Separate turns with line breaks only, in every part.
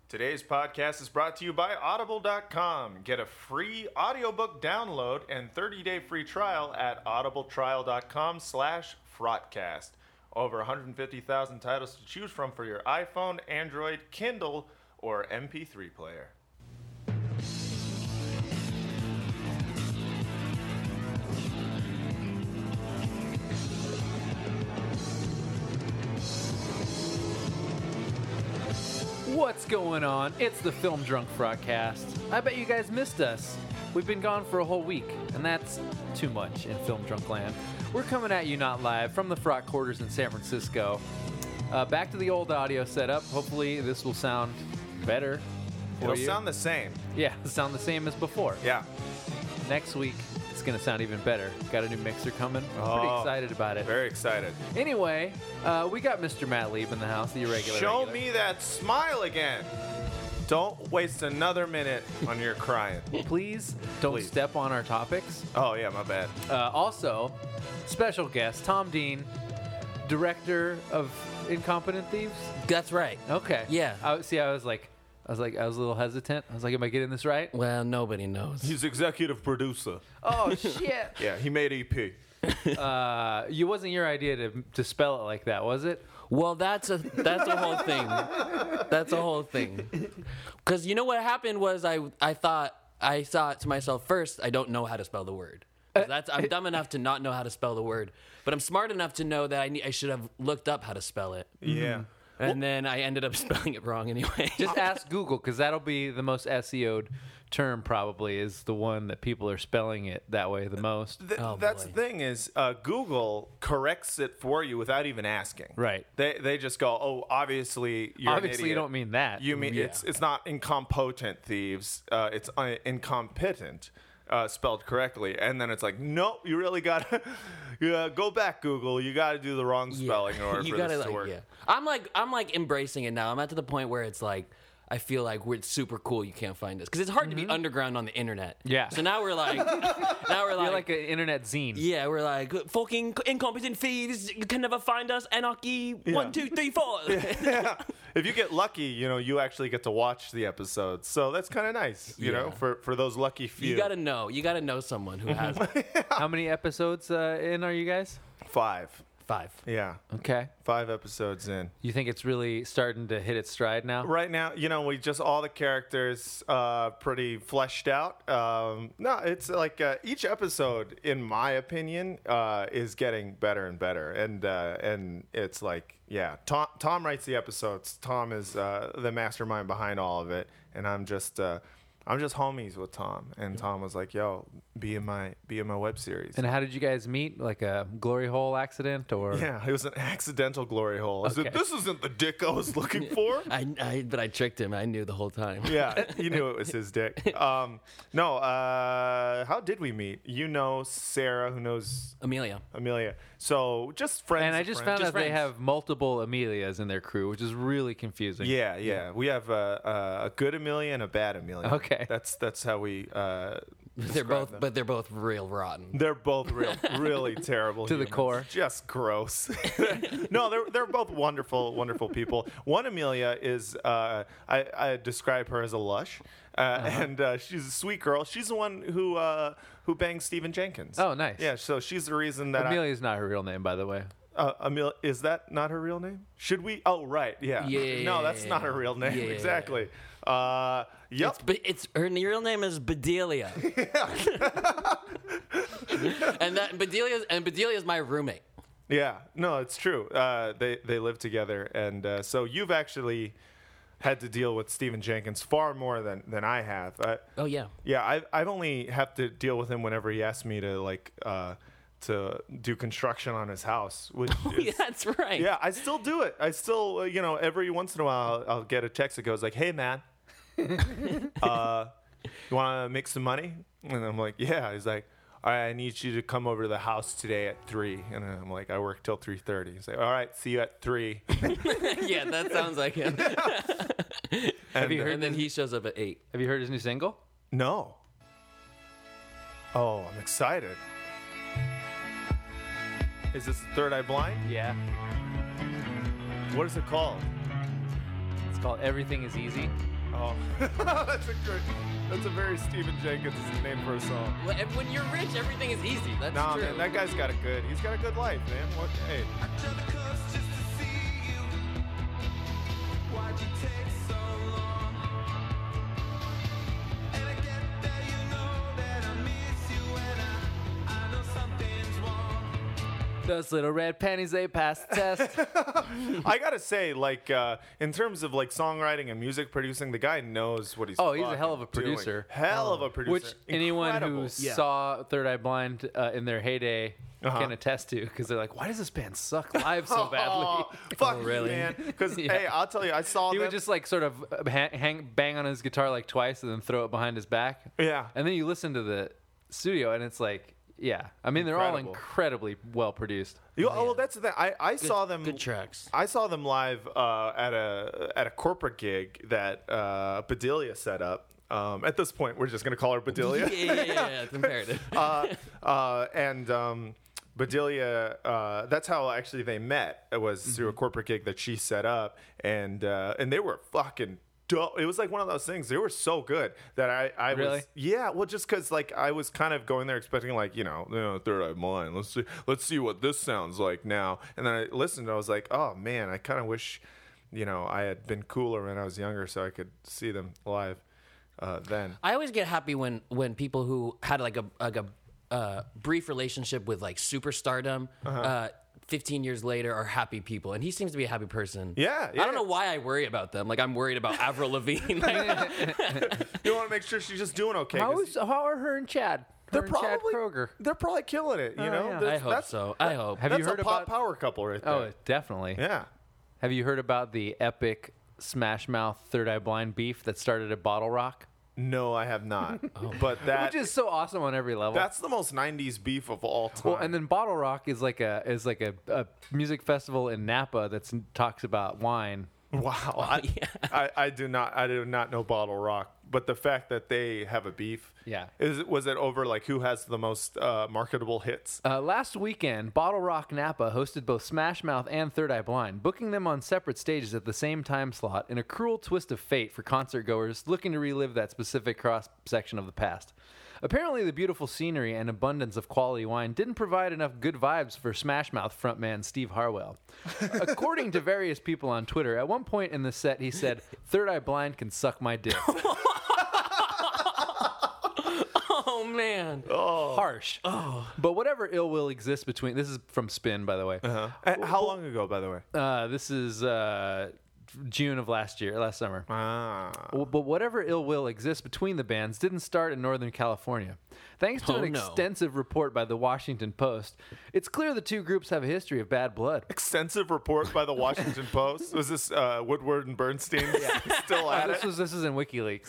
Today's podcast is brought to you by Audible.com. Get a free audiobook download and 30-day free trial at audibletrial.com/fraudcast. Over 150,000 titles to choose from for your iPhone, Android, Kindle, or MP3 player.
What's going on? It's the Film Drunk Broadcast. I bet you guys missed us. We've been gone for a whole week, and that's too much in Film Drunk Land. We're coming at you not live from the Frog Quarters in San Francisco. Back to the old audio setup. Hopefully this will sound better for
It'll
you.
sound the same.
Yeah, sound the same as before.
Yeah.
Next week, it's going to sound even better. Got a new mixer coming.
Oh,
Pretty excited about it.
Very excited.
Anyway, we got Mr. Matt Lieb in the house, the irregular.
Show
regular.
me that smile again. Don't waste another minute on your crying.
Please don't
Please.
step on our topics.
Oh, yeah, my bad.
Also, special guest, Tom Dean, director of Incompetent Thieves.
That's right.
Okay.
Yeah.
I was a little hesitant. I was like, am I getting this right?
Well, nobody knows.
He's executive producer.
Oh, shit.
Yeah, he made EP.
It wasn't your idea to spell it like that, was it?
Well, that's a whole thing. That's a whole thing. Because you know what happened was I thought to myself, first, I don't know how to spell the word. 'Cause I'm dumb enough to not know how to spell the word, but I'm smart enough to know that I should have looked up how to spell it.
Yeah.
And then I ended up spelling it wrong anyway.
Just ask Google, because that'll be the most SEO'd term probably, is the one that people are spelling it that way the most.
Oh,
That's
boy.
the thing is Google corrects it for you without even asking.
Right.
They just go, oh, obviously you're an
Obviously, you
idiot.
don't mean that.
You mean
Yeah.
it's not incompetent thieves. It's incompetent. Spelled correctly, and then it's like, nope, you really gotta go back, Google. You gotta do the wrong spelling in order for this to work.
Yeah. I'm like embracing it now. I'm at to the point where it's like I feel like it's super cool. You can't find us because it's hard to be underground on the internet.
Yeah.
So now we're like,
You're like an internet zine.
yeah, we're like fucking incompetent thieves. You can never find us. Anarchy. 1, 2, 3, 4.
If you get lucky, you actually get to watch the episodes, so that's kind of nice. You know, for those lucky few.
You gotta know someone who has
How many episodes in are you guys?
5.
5.
Yeah,
Okay.
5 episodes in.
You think it's really starting to hit its stride now?
Right now, we just all the characters pretty fleshed out. No, it's like each episode, in my opinion, is getting better and better, and it's like, yeah, Tom writes the episodes. Tom is the mastermind behind all of it, and I'm just homies with Tom. And Tom was like, "Yo, be in my web series."
And how did you guys meet? Like a glory hole accident, or?
Yeah, it was an accidental glory hole. I said,
Okay.
"This isn't the dick I was looking for."
But I tricked him. I knew the whole time.
Yeah, he knew it was his dick. No, how did we meet? You know Sarah, who knows
Amelia.
So just friends.
And I
of
just
friends.
found out they
friends.
have multiple Amelias in their crew, which is really confusing.
Yeah. We have a good Amelia and a bad Amelia.
Okay.
That's how we.
They're
describe them.
both, but they're both real rotten.
They're both really terrible.
To the
humans.
core.
Just gross. No, they're both wonderful people. One Amelia is I describe her as a lush, and she's a sweet girl. She's the one who bangs Stephen Jenkins.
Oh, nice.
Yeah, so she's the reason that
Amelia's not her real name, by the way.
Amelia, is that not her real name? Should we? Oh, right. Yeah.
Yeah.
No, that's not her real name.
Yeah.
Exactly. Yep.
It's her real name is Bedelia. and Bedelia is my roommate.
Yeah. No, it's true. They live together, and so you've actually had to deal with Stephen Jenkins far more than I have.
Oh yeah.
Yeah, I've only have to deal with him whenever he asks me to to do construction on his house. Which
Yeah, that's right.
yeah, I still do it. I still every once in a while I'll get a text that goes like, "Hey man, you want to make some money?" And I'm like, "Yeah." He's like, "All right, I need you to come over to the house today at 3." And I'm like, "I work till 3:30." He's like, "All right, see you at 3."
Yeah, that sounds like him.
Have you heard?
And then he shows up at 8.
Have you heard his new single?
No. Oh, I'm excited. Is this Third Eye Blind?
Yeah.
What is it called?
It's called Everything Is Easy.
Oh, that's a very Stephen Jenkins name for a song.
Well, when you're rich, everything is easy. That's
Nah,
true.
man, that guy's got he's got a good life, man. What? Hey,
Why'd you take so long? And I get that you know that I miss you and I know something's wrong.
Those little red panties, they passed the test.
I gotta say, like, in terms of like songwriting and music producing, the guy knows what he's.
Oh, he's a hell of a
fucking doing.
producer.
Hell of a producer.
Which anyone
Incredible.
who saw Third Eye Blind in their heyday
Uh-huh.
can attest to, because they're like, why does this band suck live so badly?
Oh, fuck
really?
you, man. Because
Yeah.
hey, I'll tell you, I saw
He
them.
would just like sort of bang on his guitar like twice and then throw it behind his back.
Yeah.
And then you listen to the studio and it's like, yeah. I mean, they're all
Incredible.
incredibly well produced.
Well, that's the thing. I saw them.
Good tracks.
I saw them live at a corporate gig that Bedelia set up. At this point, we're just gonna call her Bedelia.
Yeah, it's imperative.
And Bedelia, that's how actually they met. It was through a corporate gig that she set up, and they were fucking dope. It was like one of those things. They were so good that I
Really?
was, yeah. Well, just because like I was kind of going there expecting like Third Eye Blind. Let's see what this sounds like now. And then I listened, and I was like, oh man, I kind of wish, I had been cooler when I was younger, so I could see them live then.
I always get happy when people who had like a brief relationship with like superstardom, 15 years later are happy people, and he seems to be a happy person.
Yeah,
I don't know why I worry about them. Like I'm worried about Avril Lavigne. Like,
You want to make sure she's just doing okay. 'cause
How are her and Chad?
they're
Her and Chad
probably
Kroger.
They're probably killing it. You know,
yeah.
I hope so. I hope.
Have
That's
you heard
a pop
about?
power couple right there.
Oh, definitely.
yeah.
Have you heard about the epic Smash Mouth Third Eye Blind beef that started at Bottle Rock?
No, I have not. But that
Which is so awesome on every level.
that's the most '90s beef of all time.
Well, and then Bottle Rock is like a music festival in Napa that talks about wine.
wow, I do not know Bottle Rock, but the fact that they have a beef,
Yeah.
was it over like who has the most marketable hits?
Last weekend, Bottle Rock Napa hosted both Smash Mouth and Third Eye Blind, booking them on separate stages at the same time slot in a cruel twist of fate for concertgoers looking to relive that specific cross-section of the past. Apparently, the beautiful scenery and abundance of quality wine didn't provide enough good vibes for Smash Mouth frontman Steve Harwell. According to various people on Twitter, at one point in the set, he said, "Third Eye Blind can suck my dick."
Oh man.
Harsh. But whatever ill will exists between... This is from Spin, by the way.
How long ago, by the way?
This is June of last summer.
Ah.
But whatever ill will exists between the bands didn't start in Northern California. Thanks to
Oh,
an
no.
extensive report by the Washington Post, it's clear the two groups have a history of bad blood.
Extensive report by the Washington Post. Was this Woodward and Bernstein still at it?
This is in WikiLeaks.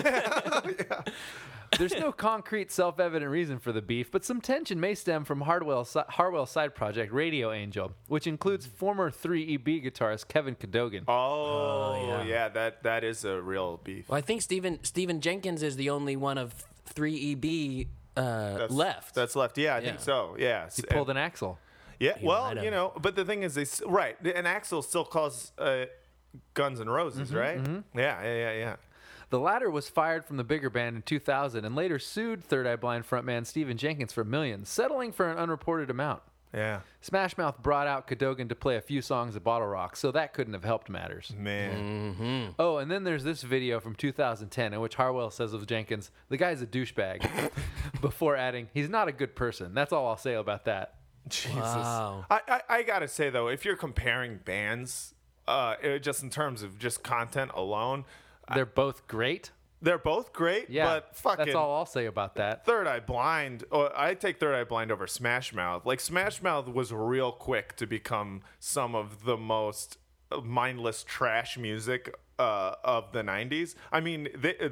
There's no concrete, self-evident reason for the beef, but some tension may stem from Harwell's side project, Radio Angel, which includes former 3EB guitarist Kevin Cadogan.
Oh, yeah, that is a real beef.
Well, I think Stephen Jenkins is the only one of 3EB left.
That's left. Yeah, I
Yeah.
think so. Yeah.
He pulled an Axl.
Yeah, well,
might have.
but the thing is, right, and Axel still calls Guns N' Roses, right? Yeah.
The latter was fired from the bigger band in 2000 and later sued Third Eye Blind frontman Stephen Jenkins for millions, settling for an unreported amount.
Yeah.
Smash Mouth brought out Cadogan to play a few songs at Bottle Rock, so that couldn't have helped matters.
Man.
Oh, and then there's this video from 2010 in which Harwell says of Jenkins, "The guy's a douchebag," before adding, "He's not a good person." That's all I'll say about that.
Jesus.
Wow.
I gotta say though, if you're comparing bands, just in terms of just content alone,
They're both great.
they're both great.
Yeah,
But fucking
that's all I'll say about that.
Third Eye Blind. I take Third Eye Blind over Smash Mouth. Like Smash Mouth was real quick to become some of the most mindless trash music of the '90s. I mean,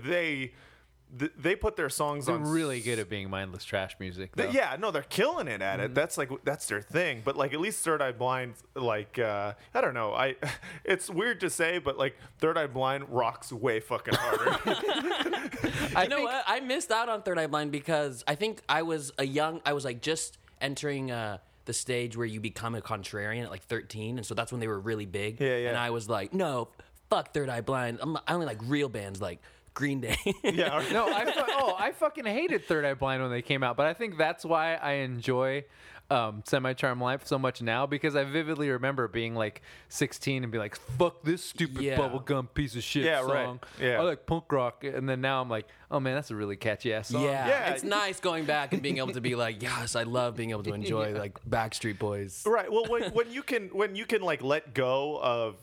they put their songs
They're
on.
really good at being mindless trash music. Though.
Yeah, no, they're killing it at it. That's their thing. But like, at least Third Eye Blind, like, I don't know. It's weird to say, but like, Third Eye Blind rocks way fucking harder.
You know what? I missed out on Third Eye Blind because I think I was like just entering the stage where you become a contrarian at like 13, and so that's when they were really big.
Yeah.
And I was like, no, fuck Third Eye Blind. I only like real bands like Green Day.
Yeah. or-
No, I fucking hated Third Eye Blind when they came out, but I think that's why I enjoy Semi-Charmed Life so much now, because I vividly remember being like 16 and be like, fuck this stupid
Yeah.
bubblegum piece of shit
Yeah, right.
song.
Yeah.
I like punk rock. And then now I'm like, oh man, that's a really catchy ass song.
Yeah,
Yeah.
it's nice going back and being able to be like, yes, I love being able to enjoy like Backstreet Boys.
Right. Well, when you can like let go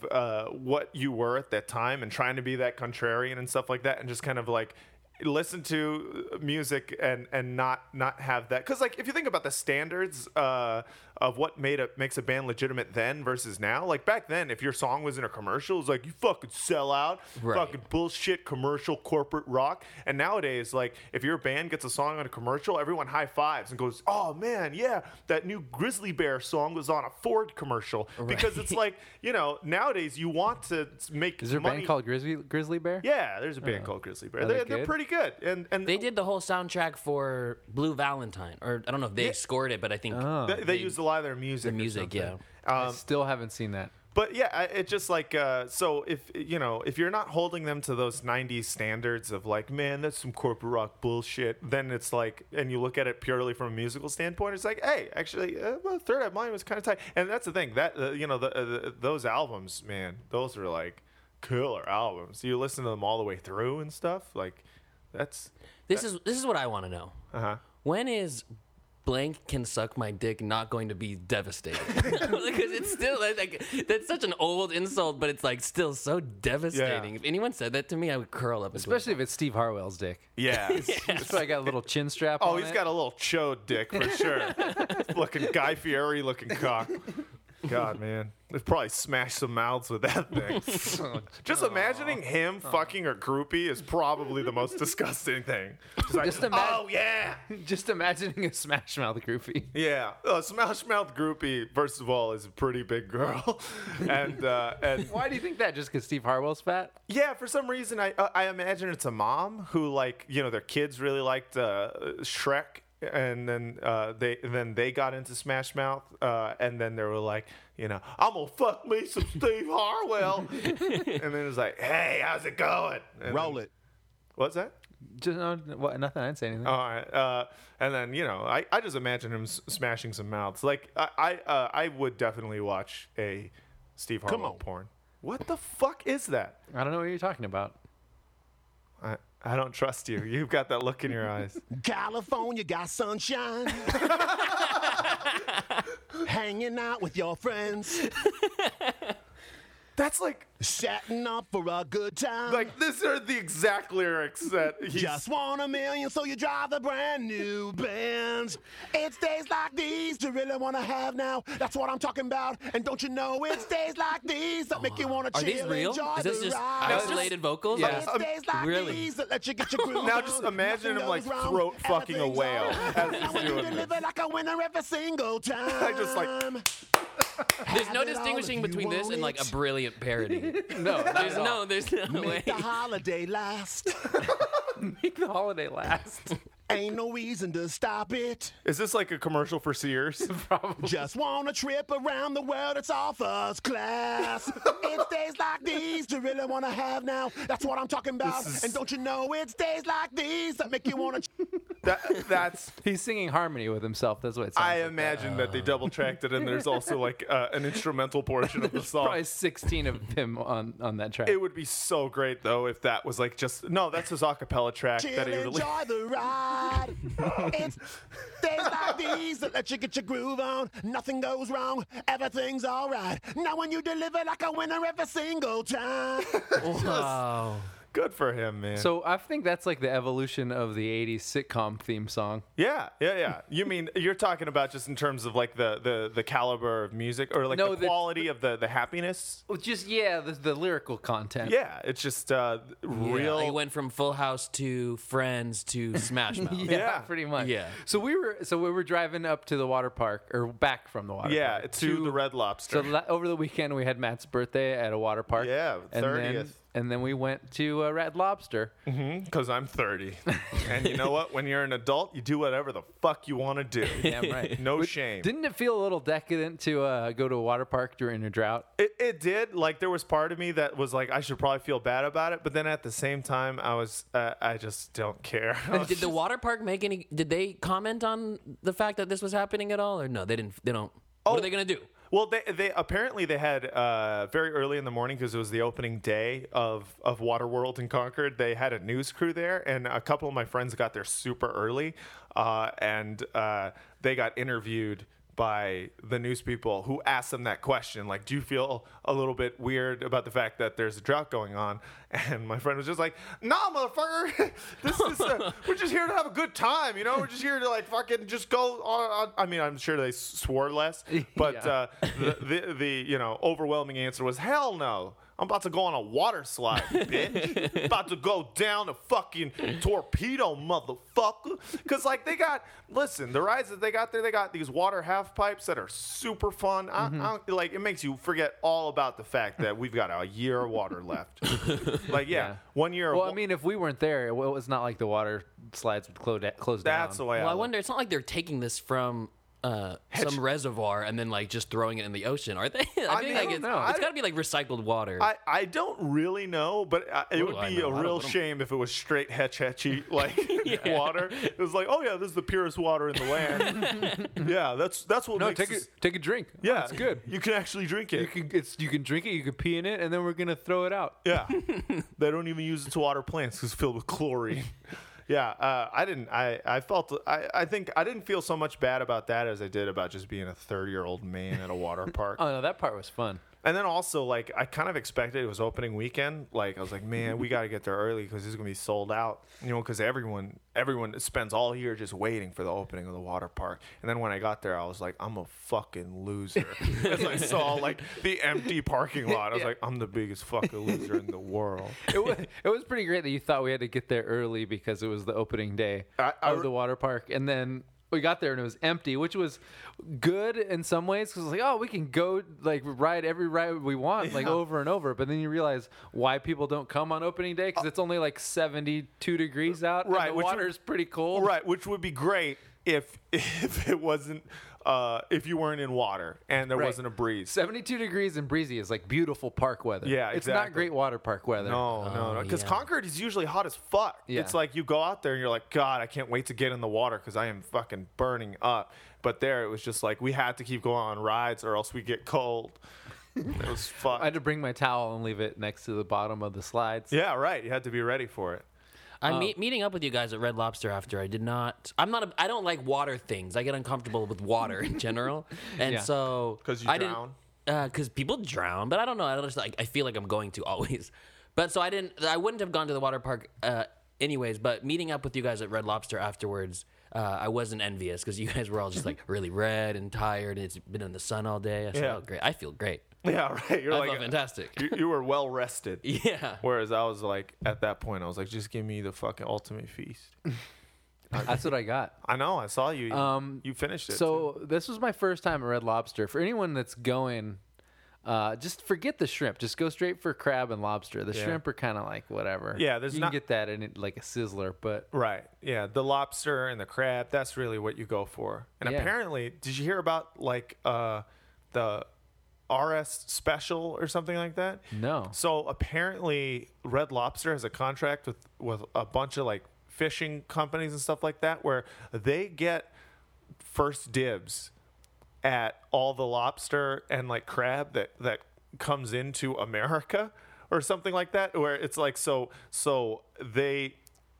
of what you were at that time and trying to be that contrarian and stuff like that, and just kind of like listen to music and not have that, because like if you think about the standards of what makes a band legitimate then versus now, like back then if your song was in a commercial, it was like, you fucking sell out,
Right.
fucking bullshit commercial corporate rock. And nowadays, like if your band gets a song on a commercial, everyone high fives and goes, oh man, yeah, that new Grizzly Bear song was on a Ford commercial. Because it's like, nowadays you want to make
Is there a
money.
band called Grizzly Bear?
Yeah, there's a band called Grizzly Bear.
Are they
They're
good?
pretty good. And
They did the whole soundtrack for Blue Valentine, or I don't know if they scored it, but I think
they used a lot of their music.
the
or
music, yeah.
something.
I still haven't seen that.
But yeah, it's just like so if you're not holding them to those 90s standards of like, man, that's some corporate rock bullshit, then it's like, and you look at it purely from a musical standpoint, it's like, hey, actually, well, Third Eye Blind was kind of tight. And that's the thing, that those albums, man, those are like killer albums. You listen to them all the way through and stuff, like that's
This is what I want to know. When is blank can suck my dick not going to be devastating? Because it's still like that's such an old insult, but it's like still so devastating.
Yeah.
If anyone said that to me, I would curl up.
Especially if it's Steve Harwell's dick.
yeah.
He's probably got a little chin strap
Oh,
on
he's
it.
got a little chode dick for sure. Looking Guy Fieri looking cock. God, man. They've probably smashed some mouths with that thing. Just imagining him fucking a groupie is probably the most disgusting thing. Just like,
Just imagine-
oh, yeah.
Just imagining a Smash Mouth groupie.
Yeah. Smash Mouth groupie, first of all, is a pretty big girl. and
Why do you think that? Just because Steve Harwell's fat?
yeah, for some reason, I imagine it's a mom who, like, their kids really liked Shrek. And then they got into Smash Mouth, and then they were like, I'm gonna fuck me some Steve Harwell. And then it was like, hey, how's it going? And
Roll
then-
it.
What's that?
Just nothing. I didn't say anything.
All right. And then I just imagine him smashing some mouths. Like I would definitely watch a Steve
Come
Harwell
on.
porn. What the fuck is that?
I don't know what you're talking about.
I don't trust you. You've got that look in your eyes.
California got sunshine. Hanging out with your friends.
That's like
Setting up for a good time.
these are the exact lyrics that he's.
Just want $1 million, so you drive the brand new Benz. It's days like these you really want to have now. That's what I'm talking about. And don't you know it's days like these that make you want to
Are
chill,
these real?
enjoy
Is this
the
just
ride.
isolated vocals?
Yeah.
It's days like
Really?
these that let you get your groove
Now
on.
just imagine him, like,
Nothing goes
throat
wrong.
fucking a
Everything's
whale
alright.
as
Now
he's
when you
doing this.
deliver like a winner every single time.
I just, like-
There's no
Have it all
distinguishing
if you
between this
want
and like a
it.
brilliant parody.
No,
There's no way.
Make the holiday last.
make the holiday last.
Ain't no reason to stop it.
Is this like a commercial for Sears?
Just want a trip around the world, it's all first class. It's days like these you really want to have now. That's what I'm talking about. And don't you know it's days like these that make you want to...
That's.
He's singing harmony with himself. That's what it sounds
I
like.
imagine that they double tracked it, and there's also like an instrumental portion of the song.
Probably 16 of him on that track.
It would be so great though if that was like just no. That's his acapella track
Chill,
that he released.
enjoy the ride. It's days like these that let you get your groove on. Nothing goes wrong, everything's all right. Now when you deliver like a winner every single time.
Wow.
Good for him, man.
So I think that's like the evolution of the 80s sitcom theme song.
yeah. You mean you're talking about just in terms of like the caliber of music or like
No,
the
the-
quality of the happiness?
Well, just, the lyrical content.
Yeah, it's just real.
Like, it went from Full House to Friends to Smash Mouth.
Yeah.
pretty much.
Yeah.
So we were driving up to the water park, or back from the water
yeah,
park.
to the Red Lobster.
So over the weekend we had Matt's birthday at a water park.
Yeah,
And then
30th.
and then we went to Red Lobster.
Because I'm 30. And you know what? When you're an adult, you do whatever the fuck you want to do.
Damn right.
No shame.
Didn't it feel a little decadent to go to a water park during a drought?
It did. Like, there was part of me that was like, I should probably feel bad about it. But then at the same time, I just don't care.
Did the water park make any? Did they comment on the fact that this was happening at all, or no? They didn't. They don't. What are they gonna do?
Well, they apparently they had very early in the morning, because it was the opening day of Waterworld in Concord. They had a news crew there, and a couple of my friends got there super early, and they got interviewed by the news people who asked them that question, like, do you feel a little bit weird about the fact that there's a drought going on? And my friend was just like, nah, motherfucker, this is we're just here to have a good time, you know, we're just here to like fucking just go on. I mean, I'm sure they swore less, but the you know, overwhelming answer was, hell no, I'm about to go on a water slide, bitch. About to go down a fucking torpedo, motherfucker. Because, like, the rides that they got there, they got these water half pipes that are super fun. Like, it makes you forget all about the fact that we've got a year of water left. Like, yeah. 1 year.
Well, I mean, if we weren't there, it was not like the water slides would close down.
That's the way
Well, I
look.
wonder. It's not like they're taking this from some reservoir and then like just throwing it in the ocean, are they? I
mean,
think like
I don't know.
it's got to be like recycled water.
I don't really know, but it would
I
be
know?
a
I
real
don't know.
shame if it was straight hetchy like water. It was like, oh yeah, this is the purest water in the land. Yeah, that's what
No,
makes
take a drink.
Yeah,
Oh, it's good.
You can actually drink it.
You can drink it. You can pee in it, and then we're gonna throw it out.
Yeah, they don't even use it to water plants because it's filled with chlorine. Yeah, I didn't. I felt. I think I didn't feel so much bad about that as I did about just being a 30-year-old man at a water park.
Oh no, that part was fun.
And then also, like, I kind of expected it was opening weekend. Like, I was like, man, we got to get there early because this is gonna be sold out. You know, because everyone spends all year just waiting for the opening of the water park. And then when I got there, I was like, I'm a fucking loser. As I saw like the empty parking lot, I was like, I'm the biggest fucking loser in the world.
It was pretty great that you thought we had to get there early because it was the opening day of the water park, and then we got there and it was empty, which was good in some ways because like, oh, we can go like ride every ride we want like over and over. But then you realize why people don't come on opening day because it's only like 72 degrees out.
Right,
and the
which
water's pretty cold.
Right, which would be great if it wasn't if you weren't in water and there
Right.
wasn't a breeze.
72 degrees and breezy is like beautiful park weather.
Yeah,
It's not
exactly.
great water park weather.
No. Because
yeah.
Concord is usually hot as fuck.
Yeah.
It's like you go out there and you're like, God, I can't wait to get in the water because I am fucking burning up. But there, it was just like we had to keep going on rides or else we get cold. It was fun.
I had to bring my towel and leave it next to the bottom of the slides.
Yeah, right. You had to be ready for it.
I'm meeting up with you guys at Red Lobster after. I don't like water things. I get uncomfortable with water in general, and
Yeah.
so
'Cause you
I
drown?
Because people drown, but I don't know. I feel like I'm going to always, but so I wouldn't have gone to the water park anyways. But meeting up with you guys at Red Lobster afterwards, I wasn't envious because you guys were all just like really red and tired. And it's been in the sun all day. I said,
Yeah.
oh great, I feel great.
Yeah, right. You're
I
like
felt fantastic.
You were well rested.
Yeah.
Whereas I was like, at that point, I was like, just give me the fucking ultimate feast.
That's what I got.
I know. I saw you. You finished it.
So this was my first time at Red Lobster. For anyone that's going, just forget the shrimp. Just go straight for crab and lobster. The shrimp are kind of like whatever.
Yeah, there's
you
not-
can get that in it like a sizzler, but
Right. Yeah. The lobster and the crab, that's really what you go for. And
Yeah.
apparently, did you hear about like the RS special or something like that?
no.
So apparently Red Lobster has a contract with a bunch of like fishing companies and stuff like that where they get first dibs at all the lobster and like crab that comes into America or something like that, where it's like so they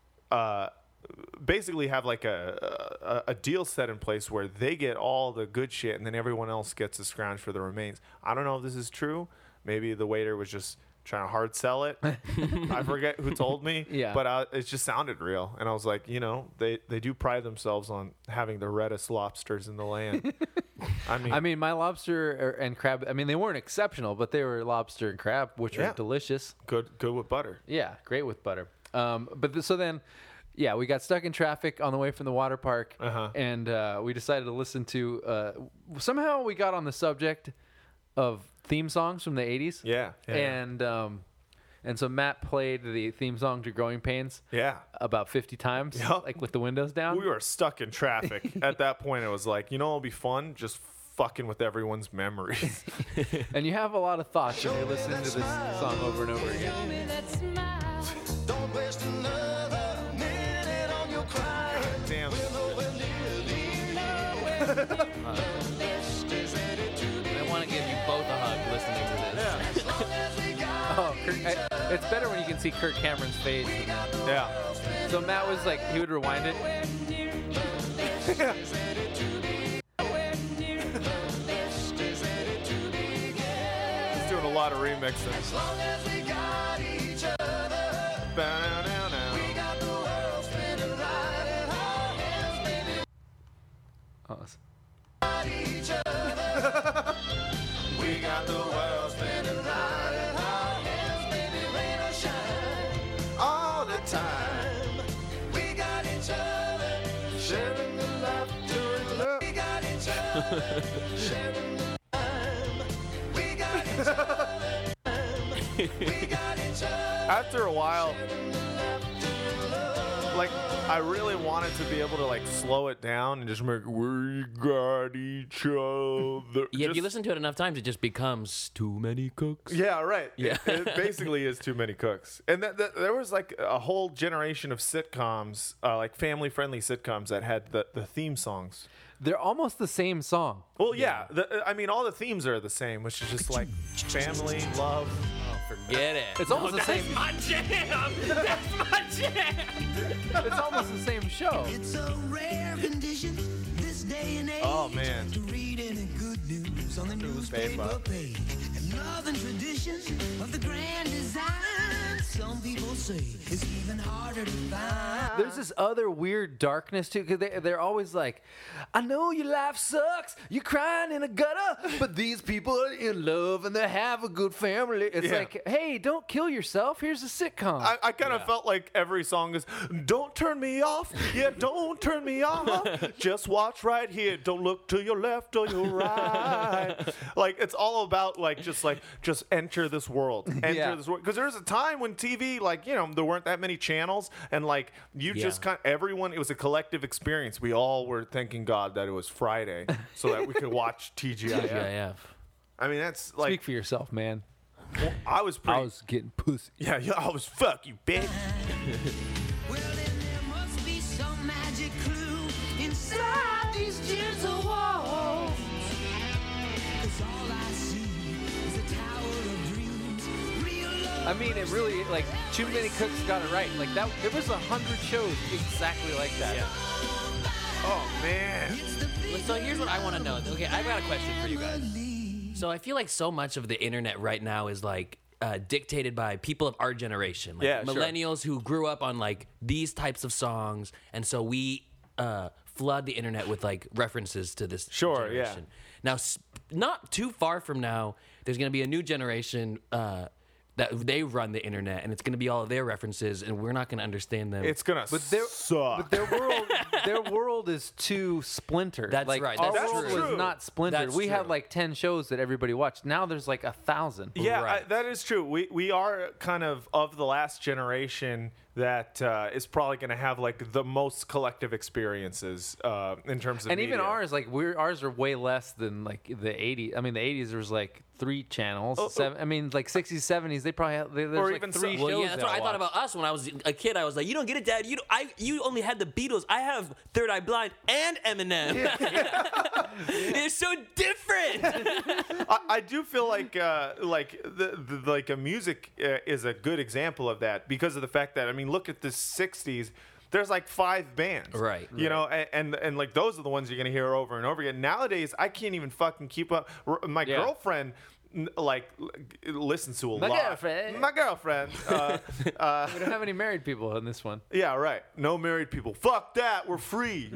basically have like a deal set in place where they get all the good shit and then everyone else gets a scrounge for the remains. I don't know if this is true. Maybe the waiter was just trying to hard sell it. I forget who told me.
Yeah.
But it just sounded real. And I was like, you know, they do pride themselves on having the reddest lobsters in the land.
I mean, my lobster and crab. I mean, they weren't exceptional, but they were lobster and crab, which
Yeah.
are delicious.
good with butter.
Yeah, great with butter. So then, yeah, we got stuck in traffic on the way from the water park, and we decided to listen to. Somehow we got on the subject of theme songs from the '80s.
Yeah.
And And so Matt played the theme song to Growing Pains
Yeah.
about 50 times,
Yup.
like with the windows down.
We were stuck in traffic. At that point, it was like, what'll be fun? Just fucking with everyone's memories.
And you have a lot of thoughts when you're listening to this song over and over again.
Don't waste another minute on your cry.
Damn.
I want to give you both a hug listening to this.
Oh, it's better when you can see Kirk Cameron's face.
Yeah.
So Matt was like, he would rewind it.
He's doing a lot of remixing. Ba-na-na-na.
Oh, it's-
We got the world spinning right in our hands, baby, rain or shine, all the time. We got each other, sharing the laughter and love. We got each other, sharing the time. We got each other, we got each other. After a while, like, I really wanted to be able to like slow it down and just make we got each other.
Yeah, if you
Just-
listen to it enough times, it just becomes too many cooks.
Yeah, right.
Yeah.
It basically is too many cooks. And there was like a whole generation of sitcoms, like family-friendly sitcoms that had the theme songs.
They're almost the same song.
Well, yeah. I mean, all the themes are the same, which is just like family, love.
Forget it.
It's almost the same.
my jam. That's my jam.
It's almost the same show.
It's a rare condition this day and age.
Oh, man.
To read any good news on the newspaper page. And love and tradition of the grand design. Some people say it's even harder to find.
There's this other weird darkness too, because they're always like, I know your life sucks, you're crying in a gutter, but these people are in love and they have a good family. It's
Yeah.
like, hey, don't kill yourself. Here's a sitcom.
I kind of felt like every song is, don't turn me off. Yeah, don't turn me off. Just watch right here. Don't look to your left or your right. Like, it's all about, like, just enter this world. Enter
Yeah.
this world. Because there was a time when TV, like, there weren't that many channels. And, like, you just kind of, everyone, it was a collective experience. We all were thanking God that it was Friday so that we could watch TGIF.
Yeah.
I mean, that's, like,
Speak for yourself, man.
I was pretty.
I was getting pussy.
Yeah, I was, fuck you, bitch.
Well, then there must be some magic clue inside these gentle walls. 'Cause all I see is a tower of dreams. Real love.
I mean, it really, like, Too Many Cooks got it right. Like, that, there was 100 shows exactly like that.
Oh, man.
So here's what I want to know. Okay, I've got a question for you guys. So I feel like so much of the internet right now is like dictated by people of our generation, like
Yeah, sure.
millennials who grew up on like these types of songs, and so we flood the internet with like references to this
Sure, yeah.
generation. Now, not too far from now, there's going to be a new generation that they run the internet, and it's going to be all of their references, and we're not going to understand them.
It's gonna suck.
But their world is too splintered.
That's
like,
right,
Our
that's
world
true.
was not splintered.
That's
we had
true.
like 10 shows that everybody watched. Now there's like 1,000.
Yeah,
Right.
that is true. We are kind of the last generation that is probably going to have like the most collective experiences in terms of
And even
media.
ours, like ours are way less than like the 80s. I mean, the 80s there was like 3 channels. I mean, like 60s, 70s, they probably had, there's
Or
like
even
3
some-
shows.
Well, yeah, that's what I thought
watched.
about us when I was a kid. I was like, you don't get it, Dad. You only had the Beatles. I have Third Eye Blind and Eminem. They're so different.
I do feel like like a music is a good example of that because of the fact that, I mean, look at the 60s. There's like 5 bands,
Right.
You know, and like those are the ones you're gonna hear over and over again. Nowadays, I can't even fucking keep up. My
Yeah.
girlfriend like listens to a
My
lot.
girlfriend.
My girlfriend.
We don't have any married people in this one.
Yeah, right. No married people. Fuck that. We're free.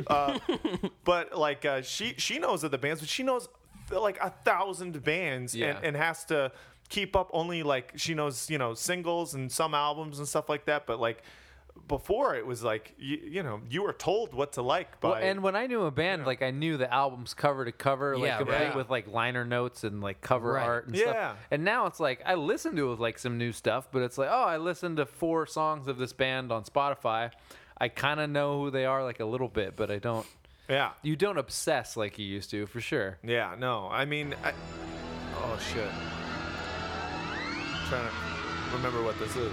But like she knows of the bands, but she knows like 1,000 bands
Yeah.
and has to keep up only like she knows, singles and some albums and stuff like that. But like before it was like you were told what to like by.
Well, and when I knew a band, like I knew the albums cover to cover, like
Yeah,
complete
right.
with like liner notes and like cover
Right.
art and
Yeah.
stuff. And now it's like I listen to like some new stuff, but it's like, oh, I listened to 4 songs of this band on Spotify. I kind of know who they are like a little bit, but I don't.
yeah.
You don't obsess like you used to, for sure.
Yeah, no. I mean, oh shit. I'm trying to remember what this is.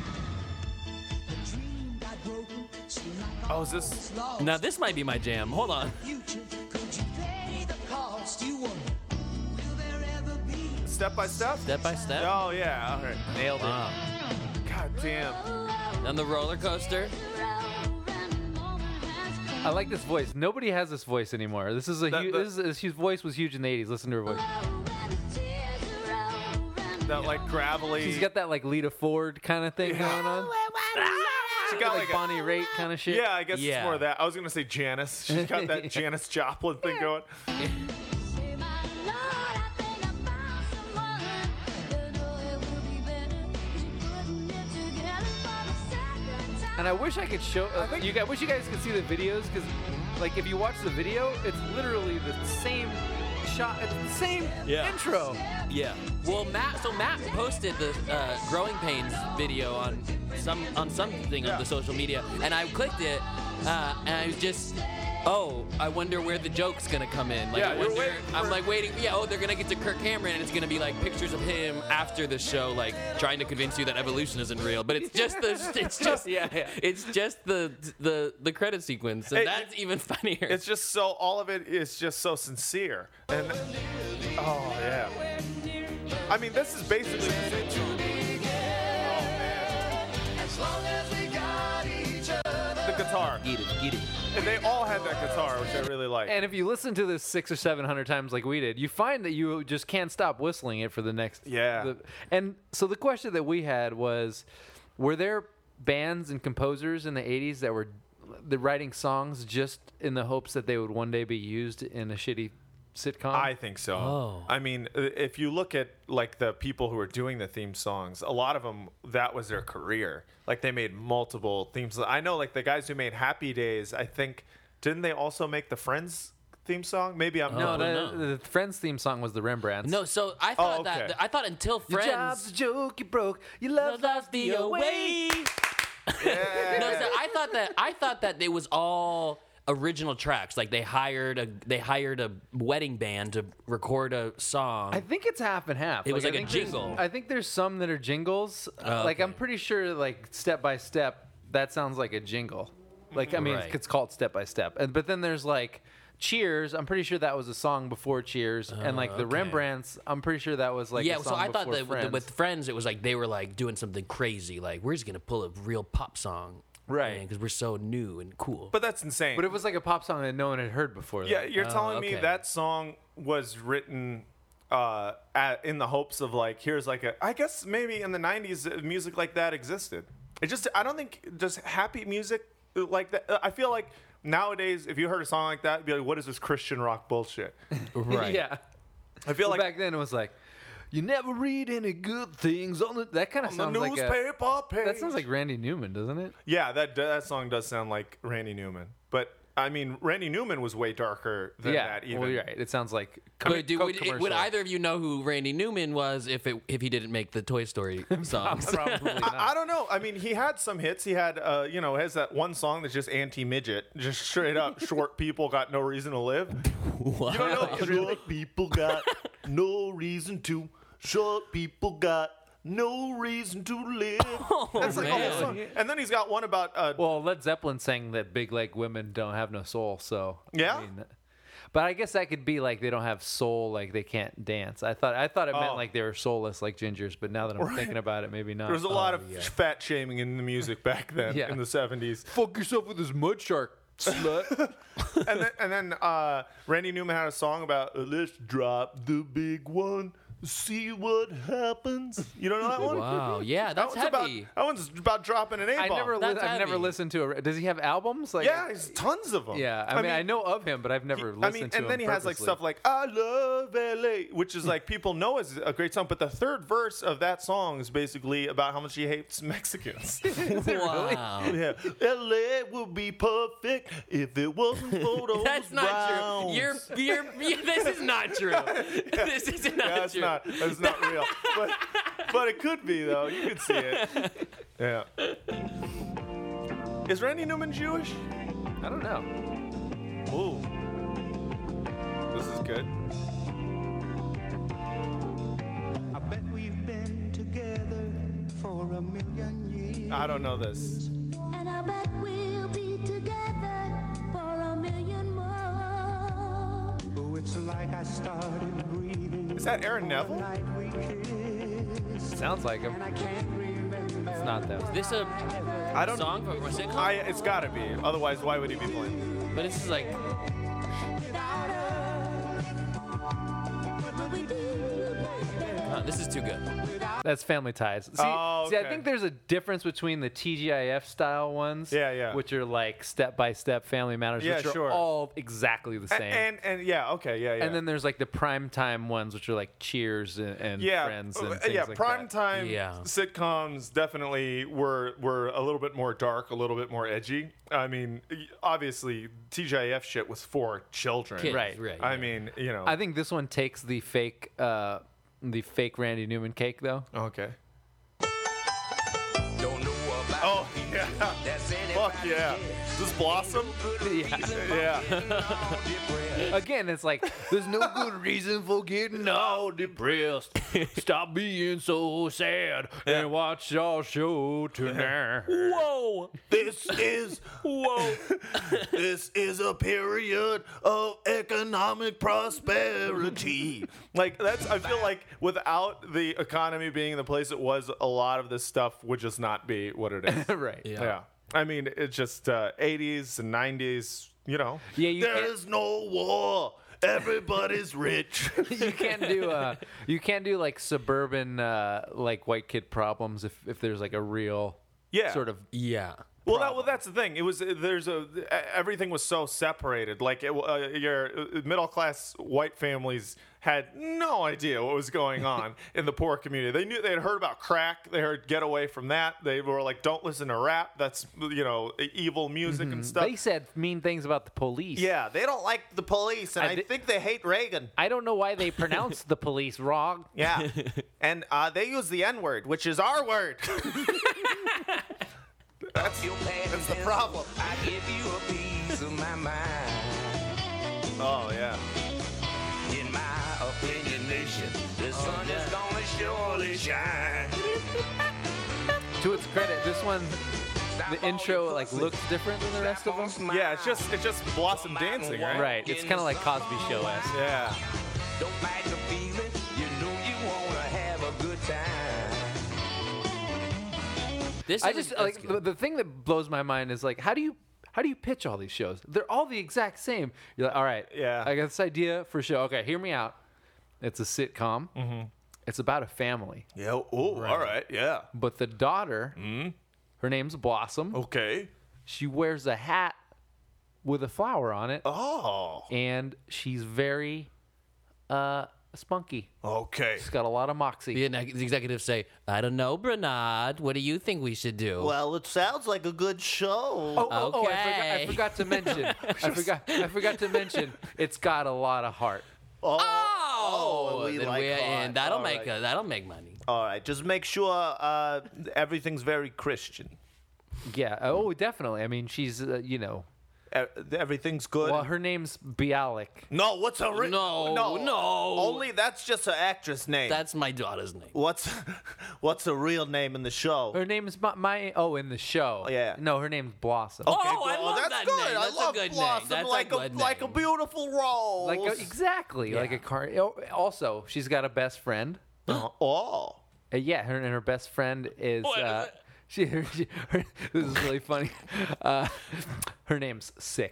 Oh, is this?
Now this might be my jam. Hold on.
Step by Step?
Step by step.
Oh yeah. All right.
Nailed it.
Wow.
God damn.
On the roller coaster.
I like this voice. Nobody has this voice anymore. This is a
That-
huge.
that-
His voice was huge in the '80s. Listen to her voice.
That like gravelly.
She's got that like Lita Ford kind of thing going on.
She got
Like
like a,
Bonnie Raitt kind of shit.
yeah, I guess
Yeah.
it's more of that. I was gonna say Janis. She's got that Janis Joplin thing going.
And I wish I could show you guys. Wish you guys could see the videos because, like, if you watch the video, it's literally the same shot. It's the same
Yeah.
intro.
Yeah. Well, Matt posted the Growing Pains video on something on the social media, and I clicked it, and I was just, I wonder where the joke's gonna come in. Like,
Yeah,
I
you're
wonder,
waiting
I'm
for-
like waiting. Yeah. They're gonna get to Kirk Cameron, and it's gonna be like pictures of him after the show, like trying to convince you that evolution isn't real. But it's just it's just it's just the credit sequence, and
Hey,
that's even funnier.
It's just so all of it is just so sincere. And oh yeah. I mean, this is basically the same tune. The guitar.
Get it.
And they all had that guitar, which I really like.
And if you listen to this 600 or 700 times like we did, you find that you just can't stop whistling it for the next.
Yeah.
And so the question that we had was, were there bands and composers in the 80s that were writing songs just in the hopes that they would one day be used in a shitty sitcom?
I think so.
Oh.
I mean, if you look at like the people who are doing the theme songs, a lot of them that was their career. Like they made multiple themes. I know, like the guys who made Happy Days. I think didn't they also make the Friends theme song? Maybe I'm
No,
not.
the Friends theme song was the Rembrandts.
No, so I thought
okay.
I thought until
Your
Friends.
job's a joke, you broke. Your love life's the away.
No, so I thought that it was all original tracks. Like they hired a wedding band to record a song.
I think it's half and half.
It was
I
like a
think there's-
jingle.
I think there's some that are jingles. Like
okay.
I'm pretty sure, like Step by Step, that sounds like a jingle. Like I mean,
Right.
it's called Step by Step. But then there's like Cheers. I'm pretty sure that was a song before Cheers. And like the
okay.
Rembrandts, I'm pretty sure that was like
yeah,
a
so
song
I thought
before
that
Friends.
with Friends, it was like they were like doing something crazy. Like we're just gonna pull a real pop song,
Right.
Because we're so new and cool.
But that's insane.
But it was like a pop song that no one had heard before.
yeah,
though.
you're telling me
okay.
that song was written in the hopes of like, here's like a. I guess maybe in the '90s, music like that existed. It just, I don't think just happy music like that. I feel like nowadays, if you heard a song like that, you'd be like, what is this Christian rock bullshit?
right.
yeah.
I feel
Well,
like
back then it was like, you never read any good things on the. That kind of
on the
sounds like a.
newspaper page.
That sounds like Randy Newman, doesn't it?
Yeah, that song does sound like Randy Newman. But I mean, Randy Newman was way darker than that. Even.
Well, you're right. It sounds like.
But dude,
Coke
would
commercial.
either of you know who Randy Newman was if he didn't make the Toy Story songs?
Probably not.
I don't know. I mean, he had some hits. He had, has that one song that's just anti-midget, just straight up short people got no reason to live.
What?
You don't know? Short people got no reason to. Short people got no reason to live. That's like a whole
man.
song. And then he's got one about.
Well, Led Zeppelin sang that big leg women don't have no soul. So
Yeah?
I mean, but I guess that could be like they don't have soul, like they can't dance. I thought it meant
Oh.
like they were soulless, like gingers. But now that I'm thinking about it, maybe not.
there was a lot of fat shaming in the music back then
Yeah.
in the 70s.
Fuck yourself with this mud shark, slut.
and then Randy Newman had a song about let's drop the big one. See what happens. You don't know that one?
Wow. Yeah, that's
that one's
heavy.
that one's about dropping an A-bomb.
I've
That's
never
heavy.
listened to a. Does he have albums? Like,
Yeah, there's tons of them.
Yeah, I mean, I know of him, but I've never listened to him.
and then he has like
purposely.
stuff like "I Love LA," which is like people know is a great song, but the third verse of that song is basically about how much he hates Mexicans.
Wow.
Yeah, LA would be perfect if it wasn't for those
That's not
browns.
true. This is not true. This is not
That's
true.
that's not real. But it could be though. You could see it. Yeah. Is Randy Newman Jewish?
I don't know.
Ooh. This is good.
I bet we've been together for a million years.
I don't know this.
And I bet we'll be together for a million more.
Oh, it's like I started breathing.
Is that Aaron
the
Neville?
night we kissed,
Sounds like him.
and I can't remember.
It's not them.
This a
I don't.
song from a sitcom?
It's got to be. Otherwise, why would he be playing?
But this is like
Without her, what will we do, baby?
this is too good.
That's Family Ties. See,
Oh,
see, I
okay.
think there's a difference between the TGIF style ones,
Yeah, yeah.
which are like step by step Family Matters,
Yeah,
which are
sure.
all exactly the same.
And yeah, okay, yeah, yeah.
And then there's like the primetime ones, which are like Cheers and
yeah,
Friends and things
yeah,
like
primetime
that.
Yeah.
sitcoms definitely were a little bit more dark, a little bit more edgy. I mean, obviously TGIF shit was for children,
Kids,
Right.
right.
I
yeah.
mean, you know.
I think this one takes the fake Randy Newman cake though.
Okay.
Don't know about
Oh yeah.
that's
Fuck yeah. Is this Blossom? Yeah.
Again, it's like there's no good reason for getting all depressed. Stop being so sad and watch our show tonight.
Whoa!
This is this is a period of economic prosperity. Like that's I feel like without the economy being the place it was, a lot of this stuff would just not be what it is.
Right.
Yeah. I mean, it's just 80s and 90s, you know.
Yeah, you can't-
There's no war. Everybody's rich.
You can't do like suburban like white kid problems if there's like a real
Yeah.
sort of
Yeah.
Well, that's the thing. It was everything was so separated. Like your middle class white families had no idea what was going on in the poor community. They knew they had heard about crack. They heard get away from that. They were like, don't listen to rap. That's evil music and stuff.
they said mean things about the police.
Yeah, they don't like the police, and
I
I
thi-
think they hate Reagan.
I don't know why they pronounce the police wrong.
Yeah, and they use the N word, which is our word. That's the problem.
I give you a piece of my mind.
Oh yeah.
In my opinion, nation, the sun is gonna surely shine.
To its credit, this one, the intro like looks different than the rest of them.
Yeah, it's just Blossom dancing, right?
Right. It's kind of like Cosby Show-esque.
Yeah.
Don't fight the feeling, you know you wanna have a good time.
This
I
is-
just
that's
like
good.
the thing that blows my mind is like how do you pitch all these shows? They're all the exact same. You're like, all right,
Yeah.
I got this idea for a show. Okay, hear me out. It's a sitcom. Mm-hmm. It's about a family,
Yeah. Oh, all right. Yeah.
but the daughter,
Mm-hmm.
her name's Blossom.
Okay.
She wears a hat with a flower on it,
Oh.
and she's very spunky.
Okay.
She's got a lot of moxie.
The executives say, I don't know, Bernard. What do you think we should do?
Well, it sounds like a good show.
Oh, I
Okay.
forgot to mention. I forgot to mention. It's got a lot of heart.
Oh,
we
then
like
we're
heart.
in. That'll
All
make
right.
that'll make money.
All right. Just make sure everything's very Christian.
Yeah. Oh, definitely. I mean, she's
Everything's good.
Well, her name's Bialik.
no, what's her
No.
Only that's just her actress name.
That's my daughter's name.
What's her real name in the show?
Her name's in the show.
Yeah.
No, her name's Blossom.
Oh,
Okay,
I
good.
love
that's
that
good.
name. That's
I love
a good
Blossom,
name. That's
like
a good
like a
name.
beautiful rose.
Like exactly, like
Yeah.
a car. Also, she's got a best friend.
Oh.
Yeah, her best friend is.
What is it?
This is really funny. Her name's Sick.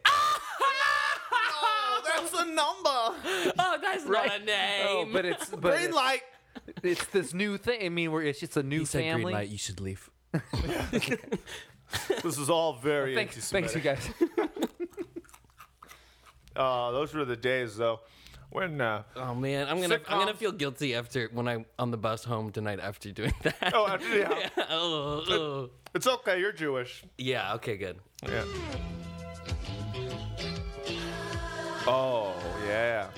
Oh, that's a number.
Oh, that's not a name.
Oh, but it's
Green light.
it's this new thing. I mean, where it's just a new
He said green
family.
light. You should leave.
This is all very
Thanks,
anti-Semitic.
you guys.
Those were the days, though, when.
Oh man, I'm gonna
Sitcoms.
feel guilty after when I'm on the bus home tonight after doing that.
Oh, actually, yeah.
Oh.
It's okay. You're Jewish.
Yeah. Okay. Good.
Yeah. Oh, yeah.